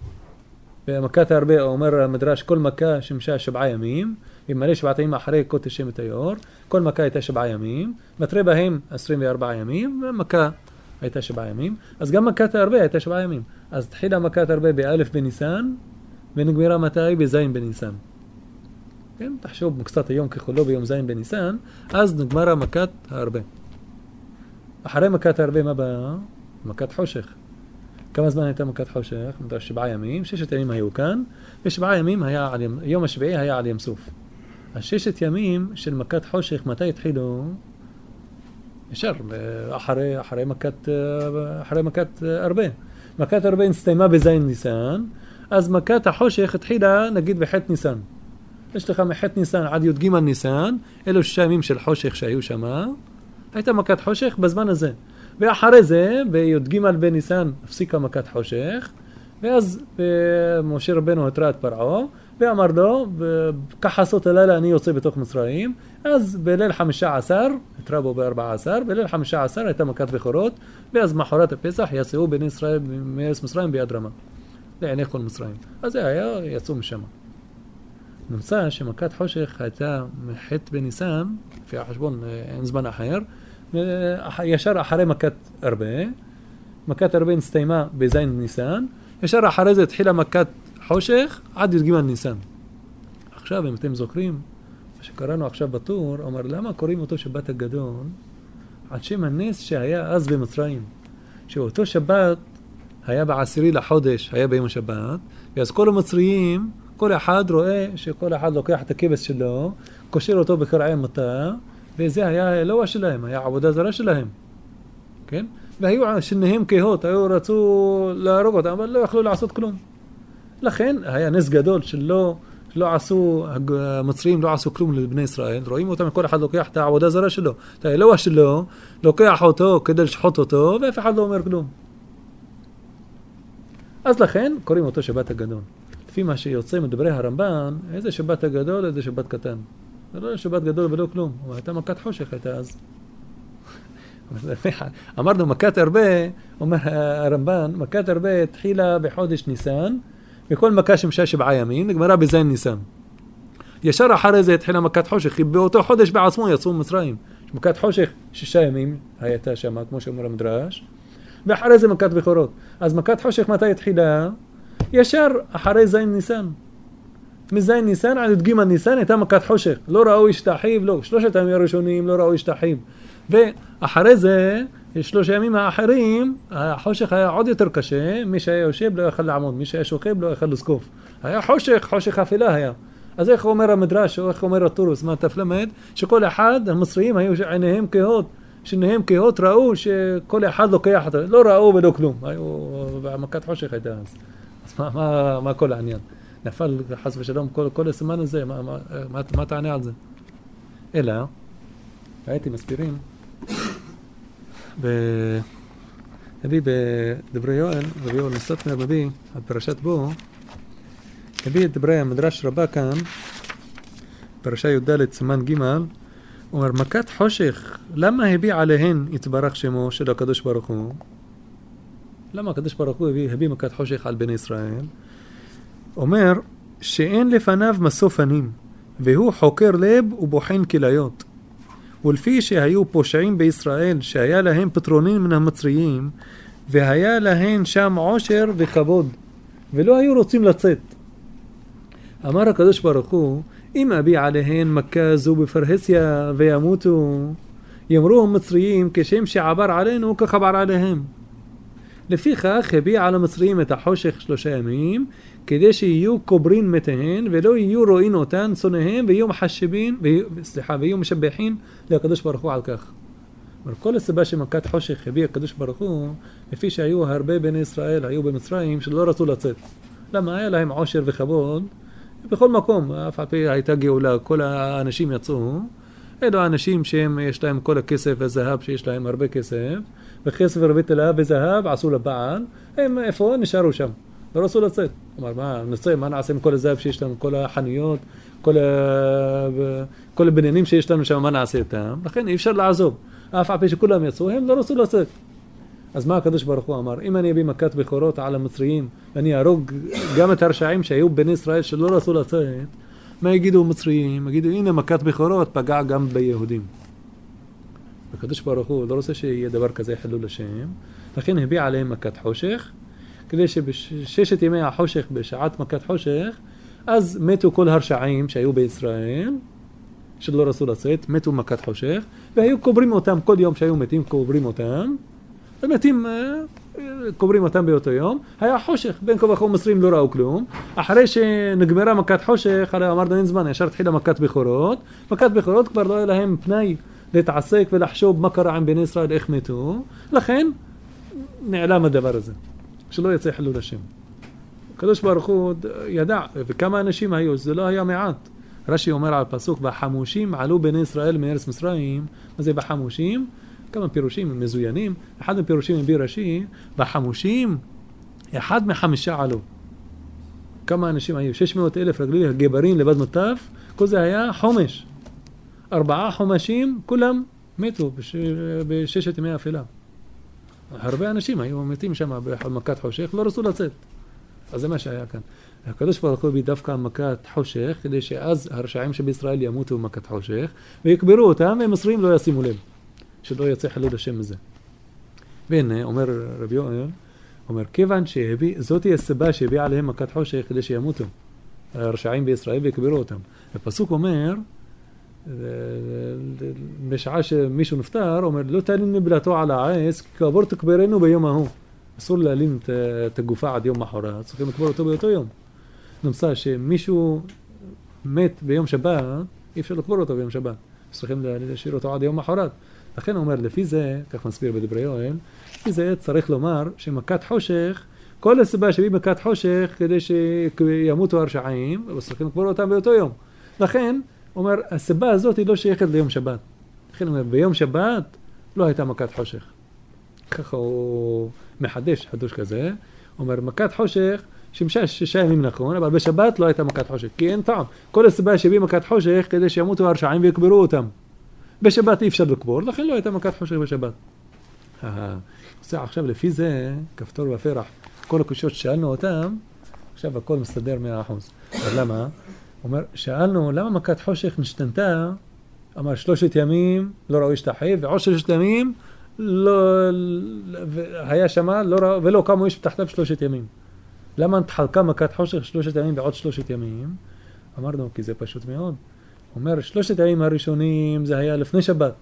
[SPEAKER 1] ומכת הרבה אומר המדרש, כל מכה שמשעה 7 ימים, ומלא 7 ימים אחרי כה תשם את היאור, כל מכה הייתה 7 ימים, מתרה בהם 24 ימים, ומכה הייתה 7 ימים, אז גם מכת הרבה הייתה 7 ימים. אז תחילה מכת הרבה באלף בניסן, ונגמרה מתי? בזין בניסן. כן? תחשוב קצת היום ככולו ביום זין בניסן, אז נגמרה מכת הרבה. אחרי מכת הרבה מה בא? מכת חושך. כמה זמן הייתה מכת חושך? 7 ימים, 6 ימים היו כאן, ו7 ימים היה על יום השביעי היה על ים סוף. 6 ימים של מכת חושך, מתי התחילו? ישר, אחרי מכת הרבה. מכת הרבה נסתיימה בזין ניסן, אז מכת החושך התחילה נגיד בחט ניסן. יש לך מחט ניסן עד י"ג ניסן, אלו 6 ימים של חושך שהיו שמה, הייתה מכת חושך בזמן הזה. ואחרי זה, בי"ג בניסן, הפסיקה מכת חושך, ואז משה רבנו התראה את פרעה, ואמר לו, כך עשות הלילה אני יוצא בתוך מצרים, אז בליל 15, התראה בו ב14, בליל 15 הייתה מכת בכורות, ואז מחרת הפסח יצאו בני ישראל מארץ מצרים ביד רמה, לעיני כל מצרים. אז זה היה, יצאו משם. נמצא שמכת חושך הייתה מחט בניסן, לפי החשבון אין זמן אחר, ישר אחרי מכת הרבה, מכת הרבה נסתיימה בזין ניסן, ישר אחרי זה התחילה מכת חושך עד י"ג ניסן. עכשיו אם אתם זוכרים, מה שקראנו עכשיו בטור, אומר למה קוראים אותו שבת הגדול? על שם הנס שהיה אז במצרים, שאותו שבת היה ב10 לחודש, היה ביום השבת, ואז כל המצריים, כל אחד רואה שכל אחד לוקח את הכבש שלו, קושר אותו בקרעי מטה, וזה היה אלוה שלהם, היה עבודה זרה שלהם. כן? והיו שניהם כהות, רצו להרוג אותם, אבל לא יכלו לעשות כלום. לכן היה נס גדול שלא עשו, המצרים לא עשו כלום לבני ישראל, רואים אותם, כל אחד לוקח את העבודה זרה שלו, את האלוה שלו, לוקח אותו כדי לשחוט אותו, ואף אחד לא אומר כלום. אז לכן קוראים אותו שבת הגדול. לפי מה שיוצא מדברי הרמב"ן, איזה שבת הגדול, איזה שבת קטן. זה לא שבת גדול ולא כלום, אבל הייתה מכת חושך, הייתה אז. אמרנו מכת הרבה, אומר הרמב"ן, מכת הרבה התחילה בחודש ניסן, וכל מכה שמשעה 7 ימים, נגמרה בזין ניסן. ישר אחרי זה התחילה מכת חושך, כי באותו חודש בעצמו יצאו מצרים. מכת חושך 6 ימים הייתה שם, כמו שאומר המדרש, ואחרי זה מכת בכורות. אז מכת חושך מתי התחילה? ישר אחרי זין ניסן. מזין ניסן עד י"ג ניסן הייתה מכת חושך. לא ראו איש תחיב, לא. 3 הימים הראשונים לא ראו איש תחיב. ואחרי זה, 3 ימים האחרים, החושך היה עוד יותר קשה. מי שהיה יושב לא יכל לעמוד, מי שהיה שוכב לא יכל לזקוף. היה חושך אפלה היה. אז איך אומר המדרש, או איך אומר הטורוס, מה תפלמד? שכל אחד, המצריים היו עיניהם כהות. שניהם כהות ראו שכל אחד לוקח אותה. לא ראו ולא כלום. מכת חושך הייתה אז. אז מה כל העניין? נפל חס ושלום כל הסימן הזה, מה תענה על זה? אלא, הייתי מסבירים, הביא בדברי יואל, רבי יואל נסתמר מביא, על פרשת בו, הביא את דברי המדרש רבה כאן, פרשה י"ד סימן ג', אומר, מכת חושך, למה הביא עליהן יתברך שמו של הקדוש ברוך הוא? למה הקדוש ברוך הוא הביא מכת חושך על בני ישראל? אומר שאין לפניו משוא פנים, והוא חוקר לב ובוחן כליות. ולפי שהיו פושעים בישראל, שהיה להם פטרונים מן המצריים, והיה להם שם עושר וכבוד, ולא היו רוצים לצאת. אמר הקדוש ברוך הוא, אם אביא עליהן מכה זו בפרהסיה וימותו, יאמרו המצריים כשם שעבר עלינו כך עבר עליהם. לפיכך הביא על המצריים את החושך 3 ימים, כדי שיהיו קוברין מתיהן, ולא יהיו רואים אותן שונאיהם, ויהיו משבחים לקדוש ברוך הוא על כך. כל הסיבה שמכת חושך הביא הקדוש ברוך הוא, לפי שהיו הרבה בני ישראל, היו במצרים, שלא רצו לצאת. למה? היה להם עושר וכבוד, בכל מקום, אף על פי הייתה גאולה, כל האנשים יצאו, אלו אנשים שיש להם כל הכסף והזהב, שיש להם הרבה כסף, וכסף הרבה להב וזהב עשו לבעל, הם איפה? נשארו שם. לא רצו לצאת. אמר, מה נעשה עם כל הזהב שיש לנו, כל החנויות, כל הבניינים שיש לנו שם, מה נעשה איתם? לכן אי אפשר לעזוב. אף על פי שכולם יצאו, הם לא רצו לצאת. אז מה הקדוש ברוך הוא אמר? אם אני אביא מכת בכורות על המצריים, ואני ארוג גם את הרשעים שהיו בני ישראל שלא רצו לצאת, מה יגידו מצריים? יגידו, הנה מכת בכורות פגע גם ביהודים. הקדוש ברוך הוא לא רוצה שיהיה דבר כזה חילול השם, לכן הביא עליהם מכת חושך, כדי שבששת ימי החושך, בשעת מכת חושך, אז מתו כל הרשעים שהיו בישראל, שלא רצו לצאת, מתו מכת חושך, והיו קוברים אותם, כל יום שהיו מתים קוברים אותם, ומתים קוברים אותם באותו יום, היה חושך, בין כה וכה מצרים לא ראו כלום, אחרי שנגמרה מכת חושך, הרי אמרנו אין זמן, ישר התחילה מכת בכורות, מכת בכורות כבר לא היה להם פנאי להתעסק ולחשוב מה קרה עם בני ישראל, איך מתו, לכן נעלם הדבר הזה, שלא יצא חילול השם. הקדוש ברוך הוא ידע, וכמה אנשים היו, זה לא היה מעט. רש"י אומר על פסוק, בחמושים עלו בני ישראל מארץ מצרים, מה זה בחמושים? כמה פירושים מזוינים, אחד מפירושים מביא רש"י, בחמושים, אחד מחמישה עלו. כמה אנשים היו? 600,000 רגלי גברים לבד מוטף, כל זה היה חומש. 4 חומשים, כולם מתו בששת ימי האפלה. הרבה אנשים היו מתים שם במכת חושך, לא רצו לצאת. אז זה מה שהיה כאן. הקדוש ברוך הוא הביא דווקא מכת חושך, כדי שאז הרשעים שבישראל ימותו במכת חושך, ויקברו אותם, ומצרים לא ישימו לב, שלא יצא חילול השם מזה. והנה, אומר רבי יואל, אומר, כיוון שהביא, זאת היא הסיבה שהביא עליהם מכת חושך, כדי שימותו הרשעים בישראל ויקברו אותם. הפסוק אומר, בשעה שמישהו נפטר, אומר, לא תלין נבלתו על העץ, כי קבור תקברנו ביום ההוא. אסור להלין את הגופה עד יום מחרת, צריכים לקבור אותו באותו יום. נמצא שמישהו מת ביום שבת, אי אפשר לקבור אותו ביום שבת. צריכים להשאיר אותו עד יום מחרת. לכן הוא אומר, לפי זה, כך מסביר בדברי יואל, לפי זה צריך לומר שמכת חושך, כל הסיבה שהביא מכת חושך, כדי שימותו הרשעים, צריכים לקבור אותם באותו יום. לכן, הוא אומר, הסיבה הזאת היא לא שייכת ליום שבת. לכן הוא אומר, ביום שבת לא הייתה מכת חושך. ככה הוא מחדש, חדוש כזה. הוא אומר, מכת חושך, שימשה 6 ימים נכון, אבל בשבת לא הייתה מכת חושך, כי אין טעם. כל הסיבה שהביא מכת חושך, כדי שימותו הרשעים ויקברו אותם. בשבת אי אפשר לקבור, לכן לא הייתה מכת חושך בשבת. עכשיו לפי זה, כפתור ופרח, כל הקושיות ששאלנו אותם, עכשיו הכל מסתדר 100%. אבל למה? הוא אומר, שאלנו, למה מכת חושך נשתנתה? אמר, 3 ימים לא ראו השתחי, ועוד 3 ימים לא, היה שמה, לא ראו, ולא קמו איש בתחתיו 3 ימים. למה התחלקה מכת חושך 3 ימים ועוד 3 ימים? אמרנו, כי זה פשוט מאוד. הוא אומר, 3 הימים הראשונים זה היה לפני שבת.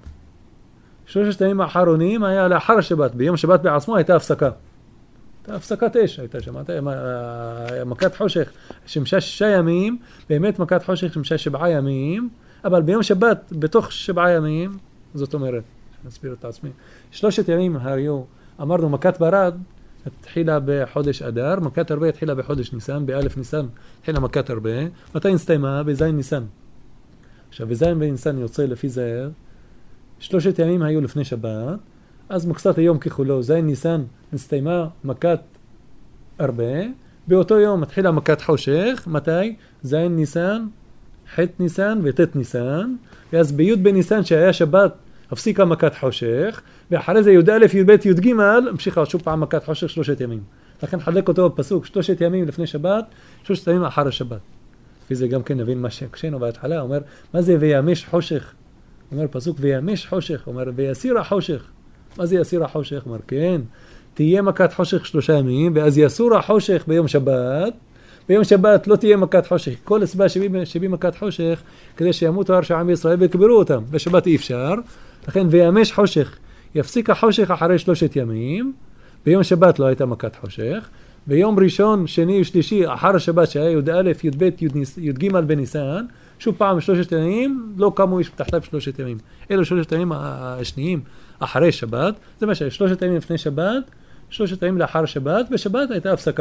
[SPEAKER 1] 3 הימים האחרונים היה לאחר השבת. ביום שבת בעצמו הייתה הפסקה. הייתה הפסקת אש, הייתה שם. מכת חושך שמשה 6 ימים, באמת מכת חושך שמשה 7 ימים, אבל ביום שבת, בתוך 7 ימים, זאת אומרת, נסביר את עצמי, 3 ימים היו, אמרנו, מכת ברד, התחילה בחודש אדר, מכת הרבה התחילה בחודש ניסן, באלף ניסן התחילה מכת הרבה, מתי נסתיימה? בזין ניסן. עכשיו, בזין וניסן יוצא לפי זה, 3 ימים היו לפני שבת, אז מקצת היום ככולו, זין ניסן נסתיימה מכת הרבה, באותו יום התחילה מכת חושך, מתי? זין ניסן, ח' ניסן וט' ניסן, ואז בי' בניסן שהיה שבת, הפסיקה מכת חושך, ואחרי זה י"א, י"ב, י"ג, המשיכה שוב פעם מכת חושך 3 ימים. לכן חלק אותו בפסוק, 3 ימים לפני שבת, 3 ימים אחר השבת. לפי זה גם כן נבין מה שקשנו בהתחלה, אומר, מה זה וימש חושך? אומר פסוק, וימש חושך, אומר, ויסיר החושך. מה זה יסיר החושך? אומר, כן, תהיה מכת חושך 3 ימים, ואז יסור החושך ביום שבת, ביום שבת לא תהיה מכת חושך. כל הסיבה שביא מכת חושך, כדי שימותו הרשעים בישראל ויקברו אותם. בשבת אי אפשר. לכן, וימש חושך. יפסיק החושך אחרי 3 ימים. ביום שבת לא הייתה מכת חושך. ביום ראשון, שני ושלישי, אחר השבת שהיה י"א, י"ב, י"ג בניסן, שוב פעם 3 ימים, לא קמו איש תחתיו 3 ימים. אלו 3 ימים השניים אחרי שבת. זה מה שהיה, 3 ימים לפני שבת, 3 ימים לאחר שבת, בשבת הייתה הפסקה.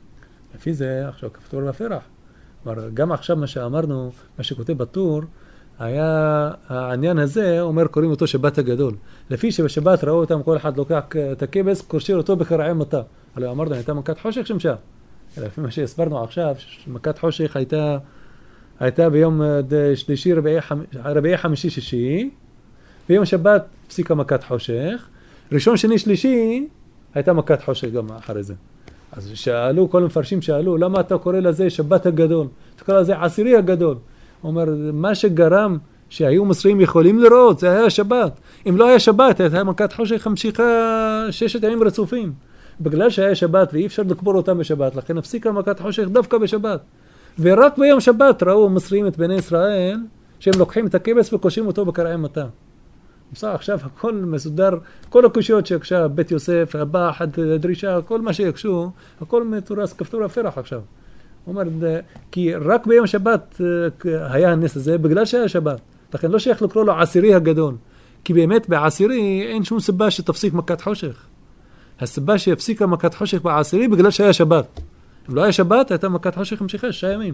[SPEAKER 1] לפי זה, עכשיו כפתור ופרח. גם עכשיו מה שאמרנו, מה שכותב בטור, היה העניין הזה, אומר קוראים אותו שבת הגדול. לפי שבשבת ראו אותם, כל אחד לוקח את הכבש, קורשיר אותו בקרעי מטה. הלוא אמרנו, הייתה מכת חושך שמשם. לפי מה שהסברנו עכשיו, מכת חושך הייתה ביום שלישי, רביעי חמישי שישי, ביום שבת פסיקה מכת חושך, ראשון שני שלישי הייתה מכת חושך גם אחרי זה. אז שאלו, כל המפרשים שאלו, למה אתה קורא לזה שבת הגדול? אתה קורא לזה עשירי הגדול. הוא אומר, מה שגרם שהיו מצרים יכולים לראות, זה היה שבת. אם לא היה שבת, הייתה מכת חושך המשיכה 6 ימים רצופים. בגלל שהיה שבת ואי אפשר לקבור אותם בשבת, לכן הפסיקה מכת חושך דווקא בשבת. ורק ביום שבת ראו מצרים את בני ישראל, שהם לוקחים את הכבש וקושים אותו בקרעי מטה. בסדר, עכשיו הכל מסודר, כל הקושיות שעכשיו, בית יוסף, הבא, הדרישה, כל מה שיקשו, הכל מתורס כפתור הפרח עכשיו. הוא אומר, כי רק ביום שבת היה הנס הזה, בגלל שהיה שבת. לכן לא שייך לקרוא לו עשירי הגדול. כי באמת בעשירי אין שום סיבה שתפסיק מכת חושך. הסיבה שהפסיקה מכת חושך בעשירי בגלל שהיה שבת. אם לא היה שבת, הייתה מכת חושך המשיכה 6 ימים.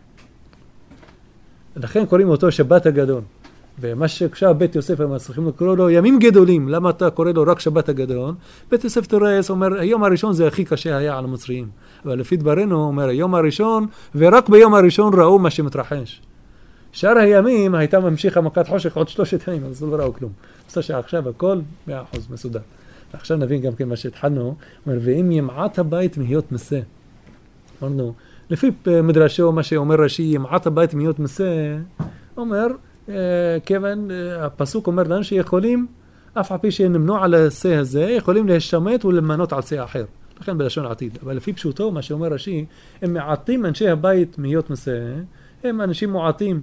[SPEAKER 1] לכן קוראים אותו שבת הגדול. ומה שעכשיו בית יוסף הם צריכים לקרוא לו ימים גדולים. למה אתה קורא לו רק שבת הגדול? בית יוסף תורס אומר, היום הראשון זה הכי קשה היה על המצרים. אבל לפי דברנו אומר, היום הראשון, ורק ביום הראשון ראו מה שמתרחש. שאר הימים הייתה ממשיכה מכת חושך עוד 3 ימים, אז לא ראו כלום. בסדר שעכשיו הכל 100% מסודר. עכשיו נבין גם כן מה שהתחלנו, אומר, ואם ימעט הבית מהיות מסה. אמרנו, לפי מדרשו, מה שאומר רש"י, ימעט הבית מהיות מסה, אומר, כיוון הפסוק אומר לנו שיכולים, אף על פי שנמנו על הסה הזה, יכולים להשתמט ולמנות על סה אחר. לכן בלשון עתיד. אבל לפי פשוטו, מה שאומר רש"י, הם מעטים אנשי הבית מהיות מסה, הם אנשים מועטים,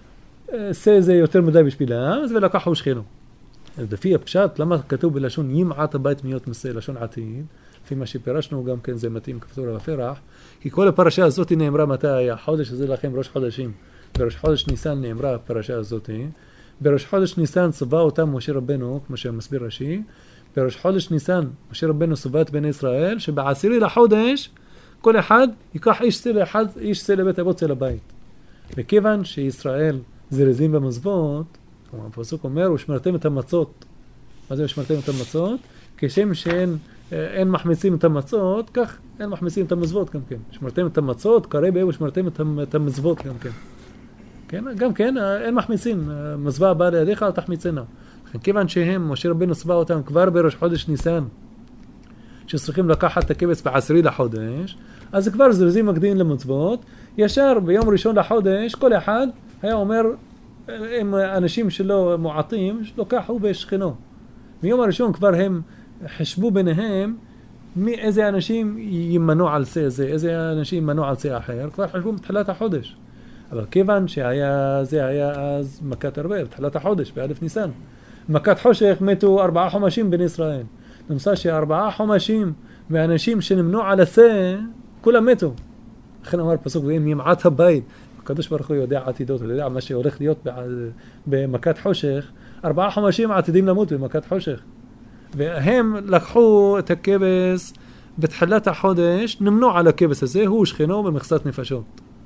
[SPEAKER 1] סה זה יותר מדי בשבילם, אז ולקחו שכנו. אז לפי הפשט, למה כתוב בלשון ימעט הבית מהיות מסה, לשון עתיד? לפי מה שפירשנו גם כן זה מתאים כפתור הפרח, כי כל הפרשה הזאת נאמרה מתי היה, חודש הזה לכם ראש חודשים. בראש חודש ניסן נאמרה הפרשה הזאת, בראש חודש ניסן צבא אותם משה רבנו, כמו שמסביר רש"י, בראש חודש ניסן משה רבנו צבא את בני ישראל, שבעשירי לחודש כל אחד ייקח איש צא לבית אבות צא לבית. וכיוון שישראל זרזים במזוות, הפסוק אומר, ושמרתם את המצות. מה זה ושמרתם את המצות? כשם שאין מחמיצים את המצות, כך אין מחמיצים את המזוות גם כן. שמרתם את המצות, קרא בהם ושמרתם את המזוות גם כן. כן, גם כן, אין מחמיצים, מזווה הבאה לידיך, אל תחמיצנה. כיוון שהם, משה רבנו צבא אותם כבר בראש חודש ניסן, שצריכים לקחת את הכבש בעשירי לחודש, אז כבר זרזים מקדימים למצוות, ישר ביום ראשון לחודש, כל אחד היה אומר, הם אנשים שלא מועטים, לוקחו בשכנו. ביום הראשון כבר הם חשבו ביניהם, איזה אנשים ימנו על זה, איזה אנשים ימנו על זה אחר, כבר חשבו מתחילת החודש. אבל כיוון זה היה אז מכת הרבה, בתחילת החודש, באלף ניסן. מכת חושך מתו 4 חומשים בין ישראל. נמצא ש4 חומשים מהאנשים שנמנו על הסה, כולם מתו. לכן אמר פסוק, ואם ימעט הבית, הקדוש ברוך הוא יודע עתידות, הוא יודע מה שהולך להיות במכת חושך, 4 חומשים עתידים למות במכת חושך. והם לקחו את הכבש בתחילת החודש, נמנו על הכבש הזה, הוא שכנו במכסת נפשות.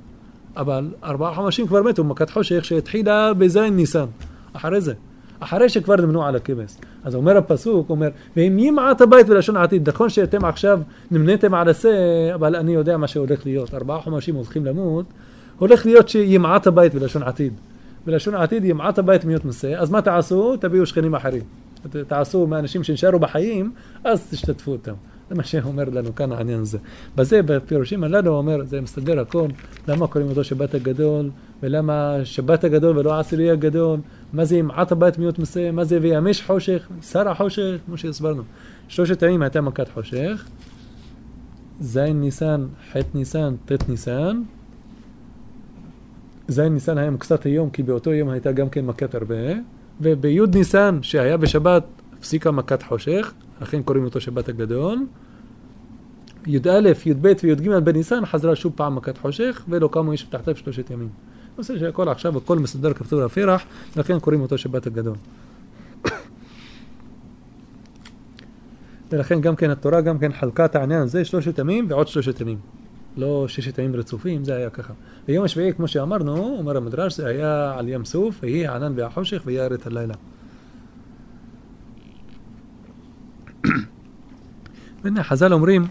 [SPEAKER 1] אבל 4 חומשים כבר מתו במכת חושך שהתחילה בזין ניסן, אחרי זה. אחרי שכבר נמנו על הכבש. אז אומר הפסוק, אומר, ואם ימעט הבית בלשון עתיד, נכון שאתם עכשיו נמנתם על הסה, אבל אני יודע מה שהולך להיות. 4 חומשים הולכים למות, הולך להיות שימעט הבית בלשון עתיד. בלשון עתיד ימעט הבית מיות מסה, אז מה תעשו? תביאו שכנים אחרים. תעשו מהאנשים שנשארו בחיים, אז תשתתפו אותם. זה מה שאומר לנו כאן העניין הזה. בזה, בפירושים הללו, הוא אומר, זה מסתדר הכל, למה קוראים אותו שבת הגדול, ולמה שבת הגדול ולא עשירי הגדול, מה זה ימעט הבית מיות מסה, מה זה וימש חושך, שר החושך, כמו שהסברנו. 3 ימים הייתה מכת חושך, זין ניסן, ח' ניסן, ט' ניסן, זין ניסן היה מקצת היום, כי באותו יום הייתה גם כן מכת הרבה, וביוד ניסן, שהיה בשבת, הפסיקה מכת חושך, לכן קוראים אותו שבת הגדול. י' א', י' ב' וי' ג' בניסן חזרה שוב פעם מכת חושך, ולא קמו איש תחתיו 3 ימים. נושא שהכל עכשיו, הכל מסודר כפתור הפרח, לכן קוראים אותו שבת הגדול. ולכן גם כן התורה גם כן חלקה את העניין הזה 3 ימים ועוד 3 ימים. לא 6 ימים רצופים, זה היה ככה. ביום השביעי, כמו שאמרנו, אומר המדרש, זה היה על ים סוף, ויהיה ענן והחושך, ויערת הלילה. והנה, חז"ל אומרים,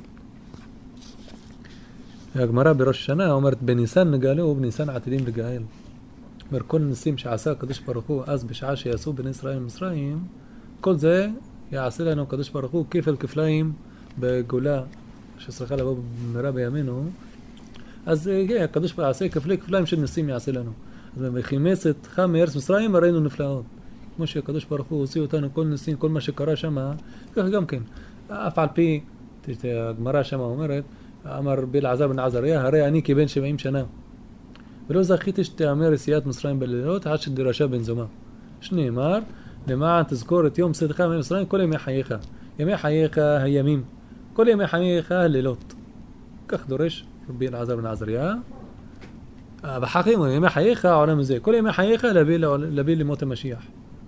[SPEAKER 1] הגמרא בראש השנה אומרת, בניסן נגאלו ובניסן עתידים לגאל. אומר, כל ניסים שעשה הקדוש ברוך הוא אז בשעה שיעשו בני ישראל ומצרים, כל זה יעשה לנו הקדוש ברוך הוא כפל כפליים בגאולה שצריכה לבוא במהרה בימינו. אז הקדוש ברוך הוא יעשה כפלי כפליים של ניסים יעשה לנו. אז וכימס אתך מארץ מצרים הראינו נפלאות. כמו שהקדוש ברוך הוא הוציא אותנו כל ניסים, כל מה שקרה שם, ככה גם כן. אף על פי, הגמרא שם אומרת, אמר רבי אלעזר בן עזריה, הרי אני כבן 70 שנה. ולא זכיתי שתאמר יציאת מצרים בלילות עד שדרשה בן זומא. שנאמר, למען תזכור את יום צאתך ממצרים כל ימי חייך. ימי חייך הימים. כל ימי חייך הלילות. כך דורש רבי אלעזר בן עזריה. בחכים, ימי חייך העולם הזה. כל ימי חייך להביא למות המשיח.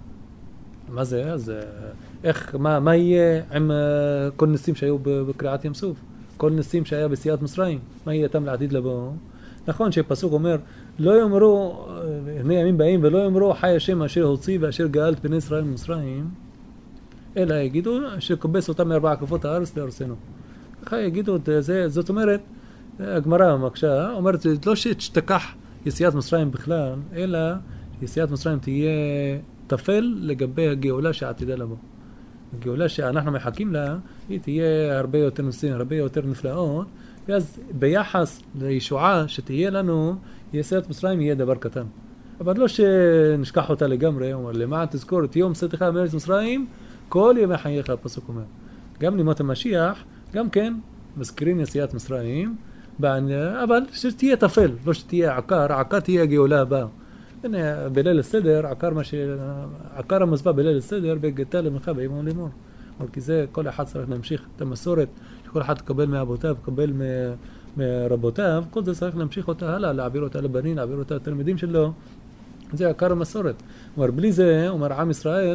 [SPEAKER 1] מה זה? אז איך, מה יהיה עם כל ניסים שהיו בקריעת ים סוף? כל ניסים שהיה ביציאת מצרים, מה יהיה איתם לעתיד לבוא? נכון שפסוק אומר, לא יאמרו, הנה ימים באים, ולא יאמרו חי השם אשר הוציא ואשר גאל את בני ישראל ממצרים, אלא יגידו שכובס אותם מארבע כפות הארץ לארצנו. ככה יגידו את זה, זאת אומרת, הגמרא מקשה, אומרת, לא שתשתכח יציאת מצרים בכלל, אלא יציאת מצרים תהיה תפל לגבי הגאולה שעתידה לבוא. הגאולה שאנחנו מחכים לה, היא תהיה הרבה יותר נושאים, הרבה יותר נפלאות, ואז ביחס לישועה שתהיה לנו, יציאת מצרים יהיה דבר קטן. אבל לא שנשכח אותה לגמרי, אומר, למען תזכור את יום צאתך מארץ מצרים, כל ימי חייך, הפסוק אומר. גם לימות המשיח, גם כן, מזכירים יציאת מצרים, אבל שתהיה תפל, לא שתהיה עקר, עקר תהיה הגאולה הבאה. הנה, בליל הסדר, עקר המזבח בליל הסדר, בגתה למנחה באימון לימון. כי זה, כל אחד צריך להמשיך את המסורת, שכל אחד תקבל מאבותיו, תקבל מרבותיו, כל זה צריך להמשיך אותה הלאה, להעביר אותה לבנים, להעביר אותה לתלמידים שלו. זה עקר המסורת. אומר, בלי זה, אומר עם ישראל,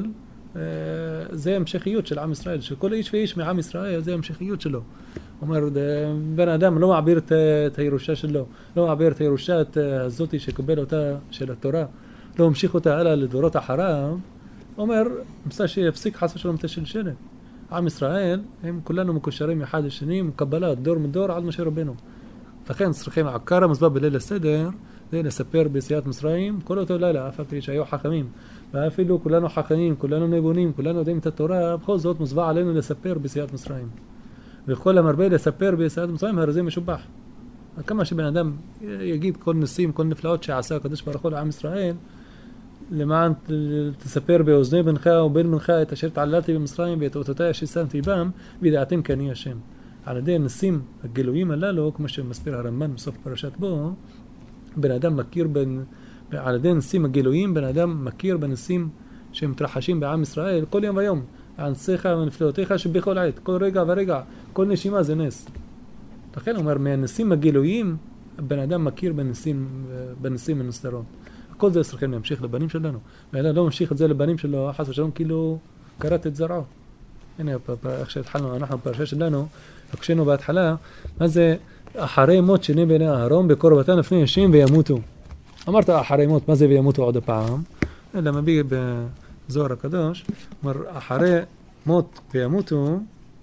[SPEAKER 1] זה המשכיות של עם ישראל, שכל איש ואיש מעם ישראל, זה המשכיות שלו. אומר, בן אדם לא מעביר את הירושה שלו, לא מעביר את הירושה הזאת שקבל אותה של התורה, לא המשיך אותה הלאה לדורות אחריו. אומר, מצא שיפסיק חס ושלום את השלשלת. עם ישראל, הם כולנו מקושרים אחד לשני, מקבלה דור מדור על משה רבנו. לכן צריכים עקר המזבח בליל הסדר, זה לספר ביציאת מצרים כל אותו לילה, אף על פי שהיו חכמים. ואפילו כולנו חכמים, כולנו נבונים, כולנו יודעים את התורה, בכל זאת מזבח עלינו לספר ביציאת מצרים. וכל המרבה לספר ביציאת מצרים, הרי זה משובח. כמה שבן אדם יגיד כל ניסים, כל נפלאות שעשה הקדוש ברוך הוא לעם ישראל, למען תספר באוזני בנך ובן בנך את אשר תעללתי במצרים ואת אותותיי אשר שמתי בם, וידעתם כי אני השם. על ידי הניסים הגילויים הללו, כמו שמסביר הרמב"ן בסוף פרשת בו, בן אדם מכיר על ידי ניסים הגילויים, בן אדם מכיר בניסים שמתרחשים בעם ישראל כל יום ויום. ענציך ונפלאותיך שבכל עת, כל רגע ורגע, כל נשימה זה נס. לכן אומר, מהניסים הגילויים, בן אדם מכיר בניסים הנסתרות. כל זה צריכים להמשיך לבנים שלנו. ואלה לא ממשיך את זה לבנים שלו, חס ושלום, כאילו קראת את זרעו. הנה, איך שהתחלנו, אנחנו בפרשה שלנו, הקשנו בהתחלה, מה זה אחרי מות שני בני אהרון בקורבתן לפני השם וימותו. אמרת אחרי מות, מה זה וימותו עוד הפעם? אלא מביא בזוהר הקדוש, אומר אחרי מות וימותו,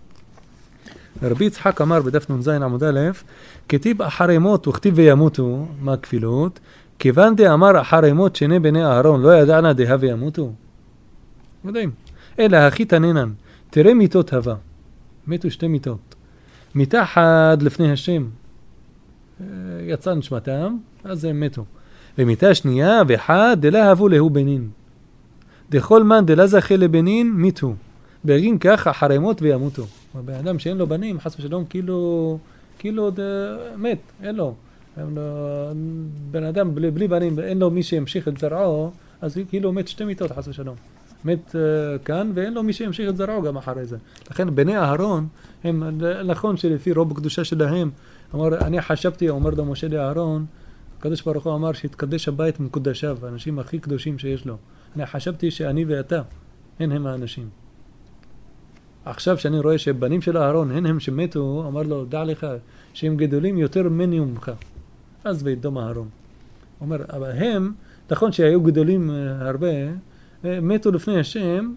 [SPEAKER 1] רבי יצחק אמר בדף נ"ז עמוד א', כתיב אחרי מות וכתיב וימותו, מה הכפילות? כיוון דאמר אחרי מות שני בני אהרון, לא ידענה דה וימותו? יודעים. אלא הכי תנינן, תראה מיתות הווה. מתו 2 מיתות. מיתה אחת לפני השם, יצא נשמתם, אז הם מתו. ומיתה שנייה ואחד דלה הבו להו בנין. דכל מן דלה זכה לבנין, מיתו. בגין כך אחרי מות וימותו. בן אדם שאין לו בנים, חס ושלום, כאילו מת, אין לו. בן אדם בלי בנים, אין לו מי שימשיך את זרעו, אז כאילו מת 2 מיתות, חס ושלום. מת כאן, ואין לו מי שימשיך את זרעו גם אחרי זה. לכן בני אהרון, הם נכון שלפי רוב הקדושה שלהם, אמר, אני חשבתי, אומר לו משה לאהרון, הקדוש ברוך הוא אמר שהתקדש הבית מקודשיו, האנשים הכי קדושים שיש לו. אני חשבתי שאני ואתה, הם האנשים. עכשיו שאני רואה שבנים של אהרון, הם שמתו, אמר לו, דע לך שהם גדולים יותר ממני ומך. אז וידום אהרון. אומר, אבל הם, נכון שהיו גדולים הרבה, מתו לפני השם,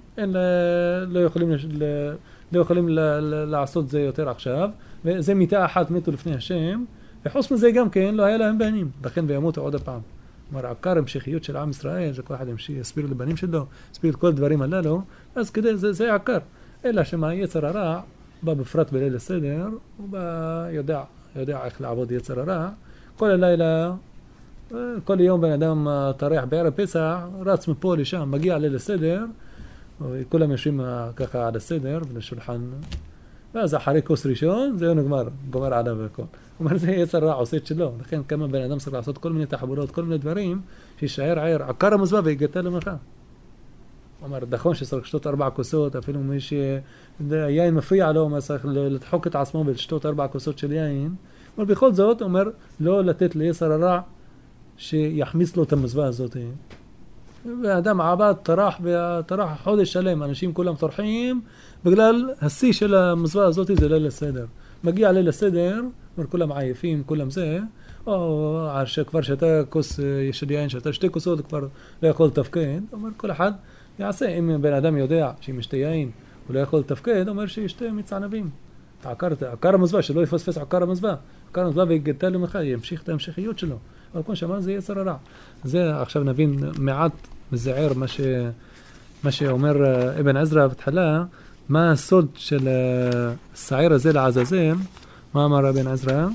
[SPEAKER 1] לא יכולים לעשות זה יותר עכשיו, וזה מיטה אחת מתו לפני השם, וחוץ מזה גם כן לא היה להם בנים, לכן וימותו עוד הפעם. כלומר, עקר המשכיות של עם ישראל, שכל אחד יסביר לבנים שלו, יסביר את כל הדברים הללו, אז כדי זה עקר. אלא שמה יצר הרע, בא בפרט בליל הסדר, הוא בא, יודע איך לעבוד יצר הרע, כל הלילה, כל יום בן אדם טרח בערב פסח, רץ מפה לשם, מגיע ליל הסדר, כולם יושבים ככה על הסדר, בשולחן, ואז אחרי כוס ראשון, זהו נגמר, גומר עליו הכל. הוא אומר, זה יצר רע, עושה את שלו. לכן כמה בן אדם צריך לעשות כל מיני תחבורות, כל מיני דברים, שישאר ער, עקר המזבח ויגתה למלאכה. הוא אומר, נכון שצריך לשתות 4 כוסות, אפילו מי שיין מפריע לו, הוא צריך לדחוק את עצמו ולשתות 4 כוסות של יין. אבל בכל זאת, הוא אומר, לא לתת ליצר הרע שיחמיס לו את המזבח הזאת. והאדם עבד, טרח חודש שלם, אנשים כולם טורחים, בגלל השיא של המזבח הזאת זה ליל הסדר. מגיע ליל הסדר, כולם עייפים, כולם זה, או שכבר שאתה כוס של יין, שאתה 2 כוסות, כבר לא יכול לתפקד, אומר כל אחד יעשה, אם בן אדם יודע שאם ישתה יין הוא לא יכול לתפקד, אומר שישתה מיץ ענבים. עקר המזבח, שלא יפספס עקר המזבח. עקר המזבח ויגתה למלאכה, ימשיך את ההמשכיות שלו. אבל כמו שאמרנו, זה יצר הרע. זה עכשיו נבין מעט מזער מה שאומר אבן עזרא בתחילה, מה הסוד של השעיר הזה לעזאזל. מה אמר אבן עזרא?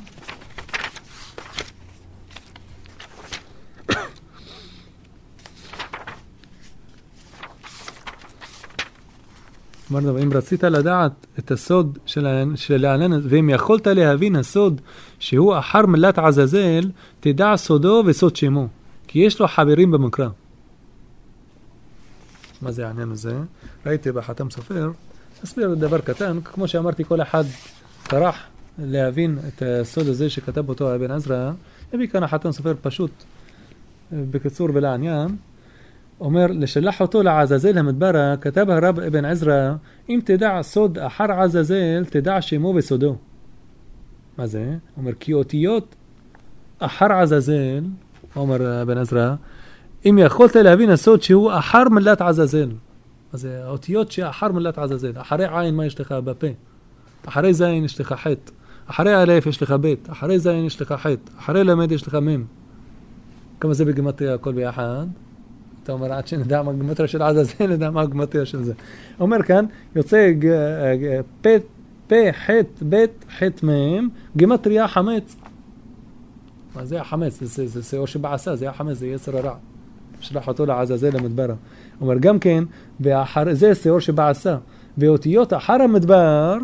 [SPEAKER 1] אמרנו, אם רצית לדעת את הסוד של הענן, ואם יכולת להבין הסוד שהוא אחר מלאת עזאזל, תדע סודו וסוד שמו, כי יש לו חברים במקרא. מה זה העניין הזה? ראיתי בחתם סופר, אסביר דבר קטן, כמו שאמרתי, כל אחד טרח להבין את הסוד הזה שכתב אותו אבן עזרא, הביא כאן החתם סופר פשוט, בקיצור ולעניין, אומר, לשלח אותו לעזאזל המדברה, כתב הרב אבן עזרא, אם תדע סוד אחר עזאזל, תדע שמו וסודו. מה זה? אומר, כי אותיות אחר עזאזל, אומר אבן עזרא, אם יכולת להבין הסוד שהוא אחר מלאת עזאזל. אז האותיות שאחר מלאת עזאזל, אחרי עין מה יש לך בפה? אחרי זין יש לך חט, אחרי א' יש לך ב', אחרי זין יש לך חט, אחרי למד יש לך מ'. כמה זה בגימטריה הכל ביחד? אתה אומר, עד שנדע מה הגימטריה של עזאזל, נדע מה הגימטריה של זה. אומר כאן, יוצא פ' ח' ב' ח' מ', גימטריה חמץ. מה זה החמץ? זה שיעור שבעשה, זה החמץ, זה יצר הרע. שלח אותו לעזאזל המדברה. אומר גם כן, זה שיעור שבעשה. ואותיות אחר המדבר,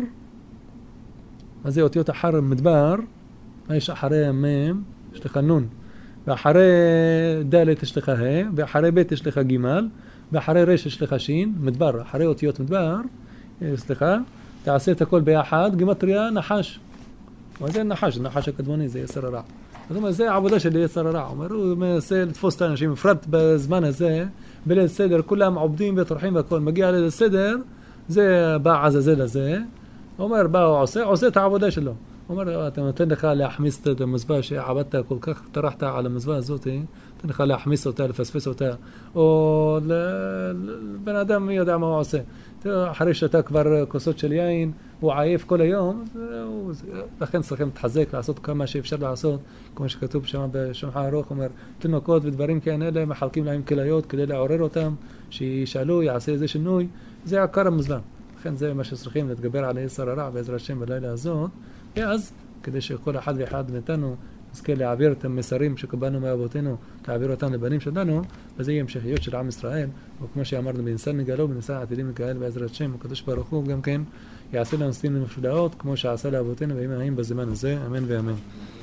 [SPEAKER 1] מה זה אותיות אחר המדבר? מה יש אחרי מ'? יש לך נון. ואחרי ד' יש לך ה', ואחרי ב' יש לך ג', ואחרי ר' יש לך ש', מדבר. אחרי אותיות מדבר, סליחה, תעשה את הכל ביחד, גימטריה נחש. מה זה נחש? נחש הקדמוני, זה יצר הרע. זאת אומרת, זה העבודה של יצר הרע. הוא מנסה לתפוס את האנשים, בפרט בזמן הזה, בליל סדר, כולם עובדים וטורחים והכל. מגיע ליל סדר, זה בא עזאזל הזה, הוא אומר, בא, הוא עושה את העבודה שלו. הוא אומר, אתה נותן לך להחמיס את המזבח שעבדת כל כך, טרחת על המזבח הזאת, נותן לך להחמיס אותה, לפספס אותה, או בן אדם מי יודע מה הוא עושה. אחרי שאתה כבר כוסות של יין, הוא עייף כל היום, לכן צריכים להתחזק, לעשות כמה שאפשר לעשות, כמו שכתוב שם בשולחן ערוך, אומר, תינוקות ודברים כאלה, מחלקים להם כליות כדי לעורר אותם, שישאלו, יעשה איזה שינוי, זה עקר המזבח. לכן זה מה שצריכים להתגבר על יצר הרע בעזרת השם בלילה הזאת, ואז כדי שכל אחד ואחד מאיתנו נזכה להעביר את המסרים שקיבלנו מאבותינו, להעביר אותם לבנים שלנו, וזה יהיה המשכיות של עם ישראל, וכמו שאמרנו, בניסן נגאלו, בניסן עתידים לקהל בעזרת השם, הקדוש ברוך הוא גם כן יעשה לנו ספינים מפלאות, כמו שעשה לאבותינו בימים ההם בזמן הזה, אמן ואמן.